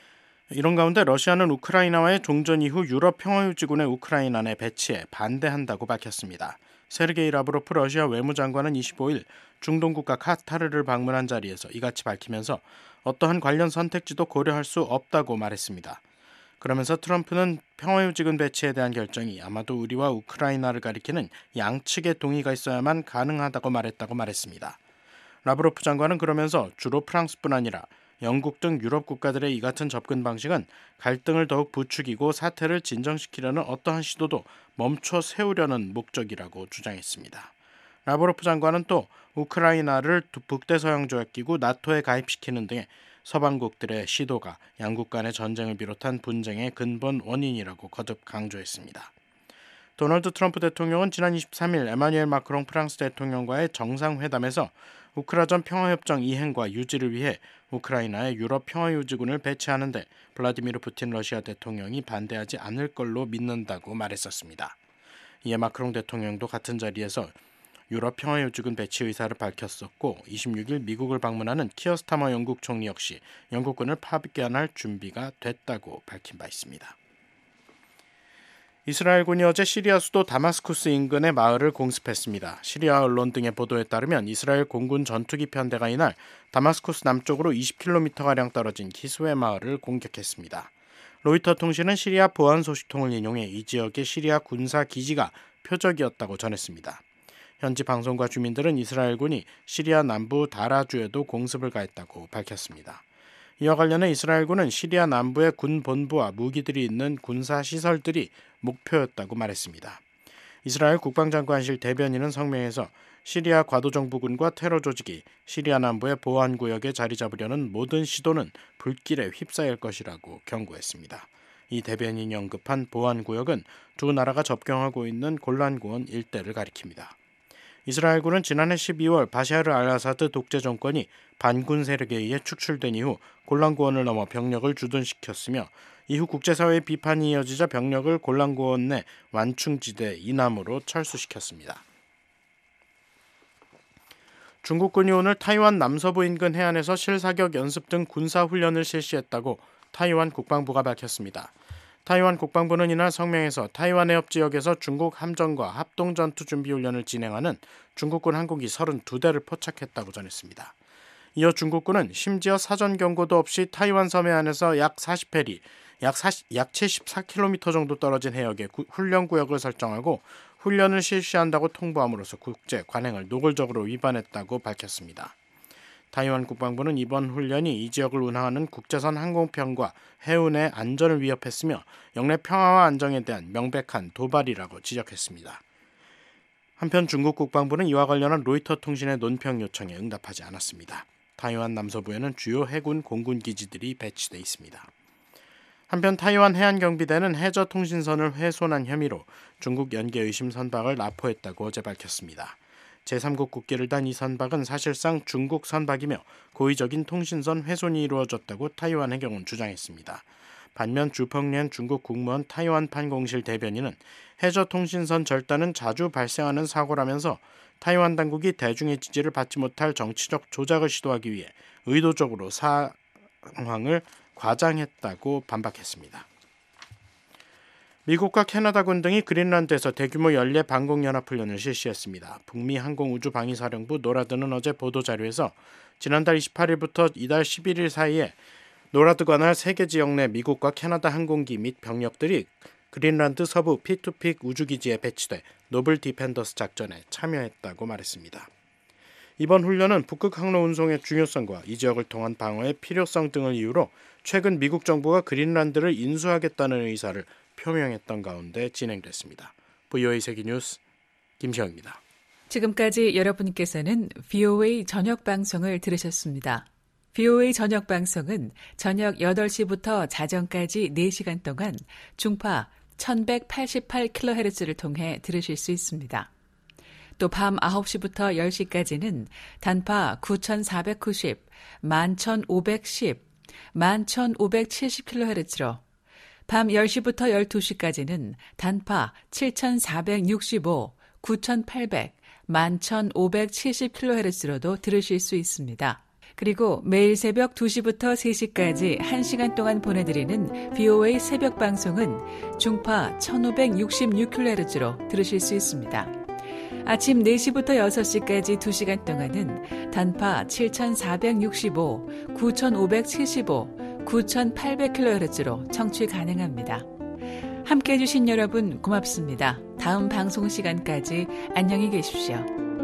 이런 가운데 러시아는 우크라이나와의 종전 이후 유럽 평화유지군의 우크라이나 내 배치에 반대한다고 밝혔습니다. 세르게이 라브로프 러시아 외무장관은 이십오일 중동 국가 카타르를 방문한 자리에서 이같이 밝히면서 어떠한 관련 선택지도 고려할 수 없다고 말했습니다. 그러면서 트럼프는 평화유지군 배치에 대한 결정이 아마도 우리와 우크라이나를 가리키는 양측의 동의가 있어야만 가능하다고 말했다고 말했습니다. 라브로프 장관은 그러면서 주로 프랑스뿐 아니라 영국 등 유럽 국가들의 이 같은 접근 방식은 갈등을 더욱 부추기고 사태를 진정시키려는 어떠한 시도도 멈춰 세우려는 목적이라고 주장했습니다. 라브로프 장관은 또 우크라이나를 북대서양조약기구 나토에 가입시키는 등의 서방국들의 시도가 양국 간의 전쟁을 비롯한 분쟁의 근본 원인이라고 거듭 강조했습니다. 도널드 트럼프 대통령은 지난 이십삼일 에마뉴엘 마크롱 프랑스 대통령과의 정상회담에서 우크라전 평화협정 이행과 유지를 위해 우크라이나에 유럽 평화유지군을 배치하는 데 블라디미르 푸틴 러시아 대통령이 반대하지 않을 걸로 믿는다고 말했었습니다. 이에 마크롱 대통령도 같은 자리에서 유럽 평화유지군 배치 의사를 밝혔었고 이십육일 미국을 방문하는 키어 스타머 영국 총리 역시 영국군을 파견할 준비가 됐다고 밝힌 바 있습니다. 이스라엘군이 어제 시리아 수도 다마스쿠스 인근의 마을을 공습했습니다. 시리아 언론 등의 보도에 따르면 이스라엘 공군 전투기 편대가 이날 다마스쿠스 남쪽으로 이십 킬로미터가량 떨어진 키스웨 마을을 공격했습니다. 로이터 통신은 시리아 보안 소식통을 인용해 이 지역의 시리아 군사 기지가 표적이었다고 전했습니다. 현지 방송과 주민들은 이스라엘군이 시리아 남부 다라주에도 공습을 가했다고 밝혔습니다. 이와 관련해 이스라엘군은 시리아 남부의 군 본부와 무기들이 있는 군사 시설들이 목표였다고 말했습니다. 이스라엘 국방장관실 대변인은 성명에서 시리아 과도정부군과 테러 조직이 시리아 남부의 보안구역에 자리 잡으려는 모든 시도는 불길에 휩싸일 것이라고 경고했습니다. 이 대변인이 언급한 보안구역은 두 나라가 접경하고 있는 골란고원 일대를 가리킵니다. 이스라엘군은 지난해 십이월 바샤르 알아사드 독재 정권이 반군 세력에 의해 축출된 이후 골란고원을 넘어 병력을 주둔시켰으며 이후 국제사회의 비판이 이어지자 병력을 골란고원 내 완충지대 이남으로 철수시켰습니다. 중국군이 오늘 타이완 남서부 인근 해안에서 실사격 연습 등 군사훈련을 실시했다고 타이완 국방부가 밝혔습니다. 타이완 국방부는 이날 성명에서 타이완 해협 지역에서 중국 함정과 합동전투준비훈련을 진행하는 중국군 항공기 서른두 대를 포착했다고 전했습니다. 이어 중국군은 심지어 사전 경고도 없이 타이완 섬해 안에서 약 사십 해리, 약, 약 칠십사 킬로미터 정도 떨어진 해역에 구, 훈련구역을 설정하고 훈련을 실시한다고 통보함으로써 국제 관행을 노골적으로 위반했다고 밝혔습니다. 타이완 국방부는 이번 훈련이 이 지역을 운항하는 국제선 항공편과 해운의 안전을 위협했으며 영내 평화와 안정에 대한 명백한 도발이라고 지적했습니다. 한편 중국 국방부는 이와 관련한 로이터 통신의 논평 요청에 응답하지 않았습니다. 타이완 남서부에는 주요 해군 공군 기지들이 배치돼 있습니다. 한편 타이완 해안경비대는 해저 통신선을 훼손한 혐의로 중국 연계 의심 선박을 납포했다고 어제 밝혔습니다. 제삼국 국기를 단 이 선박은 사실상 중국 선박이며 고의적인 통신선 훼손이 이루어졌다고 타이완 해경은 주장했습니다. 반면 주펑리엔 중국 국무원 타이완 판공실 대변인은 해저 통신선 절단은 자주 발생하는 사고라면서 타이완 당국이 대중의 지지를 받지 못할 정치적 조작을 시도하기 위해 의도적으로 상황을 과장했다고 반박했습니다. 미국과 캐나다군 등이 그린란드에서 대규모 연례 방공연합훈련을 실시했습니다. 북미 항공우주방위사령부 노라드는 어제 보도자료에서 지난달 이십팔일부터 이달 십일일 사이에 노라드 관할 세 개 지역 내 미국과 캐나다 항공기 및 병력들이 그린란드 서부 피투픽 우주기지에 배치돼 노블 디펜더스 작전에 참여했다고 말했습니다. 이번 훈련은 북극 항로 운송의 중요성과 이 지역을 통한 방어의 필요성 등을 이유로 최근 미국 정부가 그린란드를 인수하겠다는 의사를 표명했던 가운데 진행됐습니다. 브이오에이 세계뉴스 김시영입니다. 지금까지 여러분께서는 브이오에이 저녁 방송을 들으셨습니다. 브이오에이 저녁 방송은 저녁 여덟 시부터 자정까지 네 시간 동안 중파 천백팔십팔 킬로헤르츠를 통해 들으실 수 있습니다. 또 밤 아홉 시부터 열 시까지는 단파 구천사백구십, 만천오백십, 만천오백칠십 킬로헤르츠로 밤 열 시부터 열두 시까지는 단파 칠천사백육십오, 구천팔백, 만천오백칠십 킬로헤르츠로도 들으실 수 있습니다. 그리고 매일 새벽 두 시부터 세 시까지 한 시간 동안 보내드리는 비오에이 새벽 방송은 중파 천오백육십육 킬로헤르츠로 들으실 수 있습니다. 아침 네 시부터 여섯 시까지 두 시간 동안은 단파 칠천사백육십오, 구천오백칠십오, 구천팔백 킬로헤르츠로 청취 가능합니다. 함께해 주신 여러분 고맙습니다. 다음 방송 시간까지 안녕히 계십시오.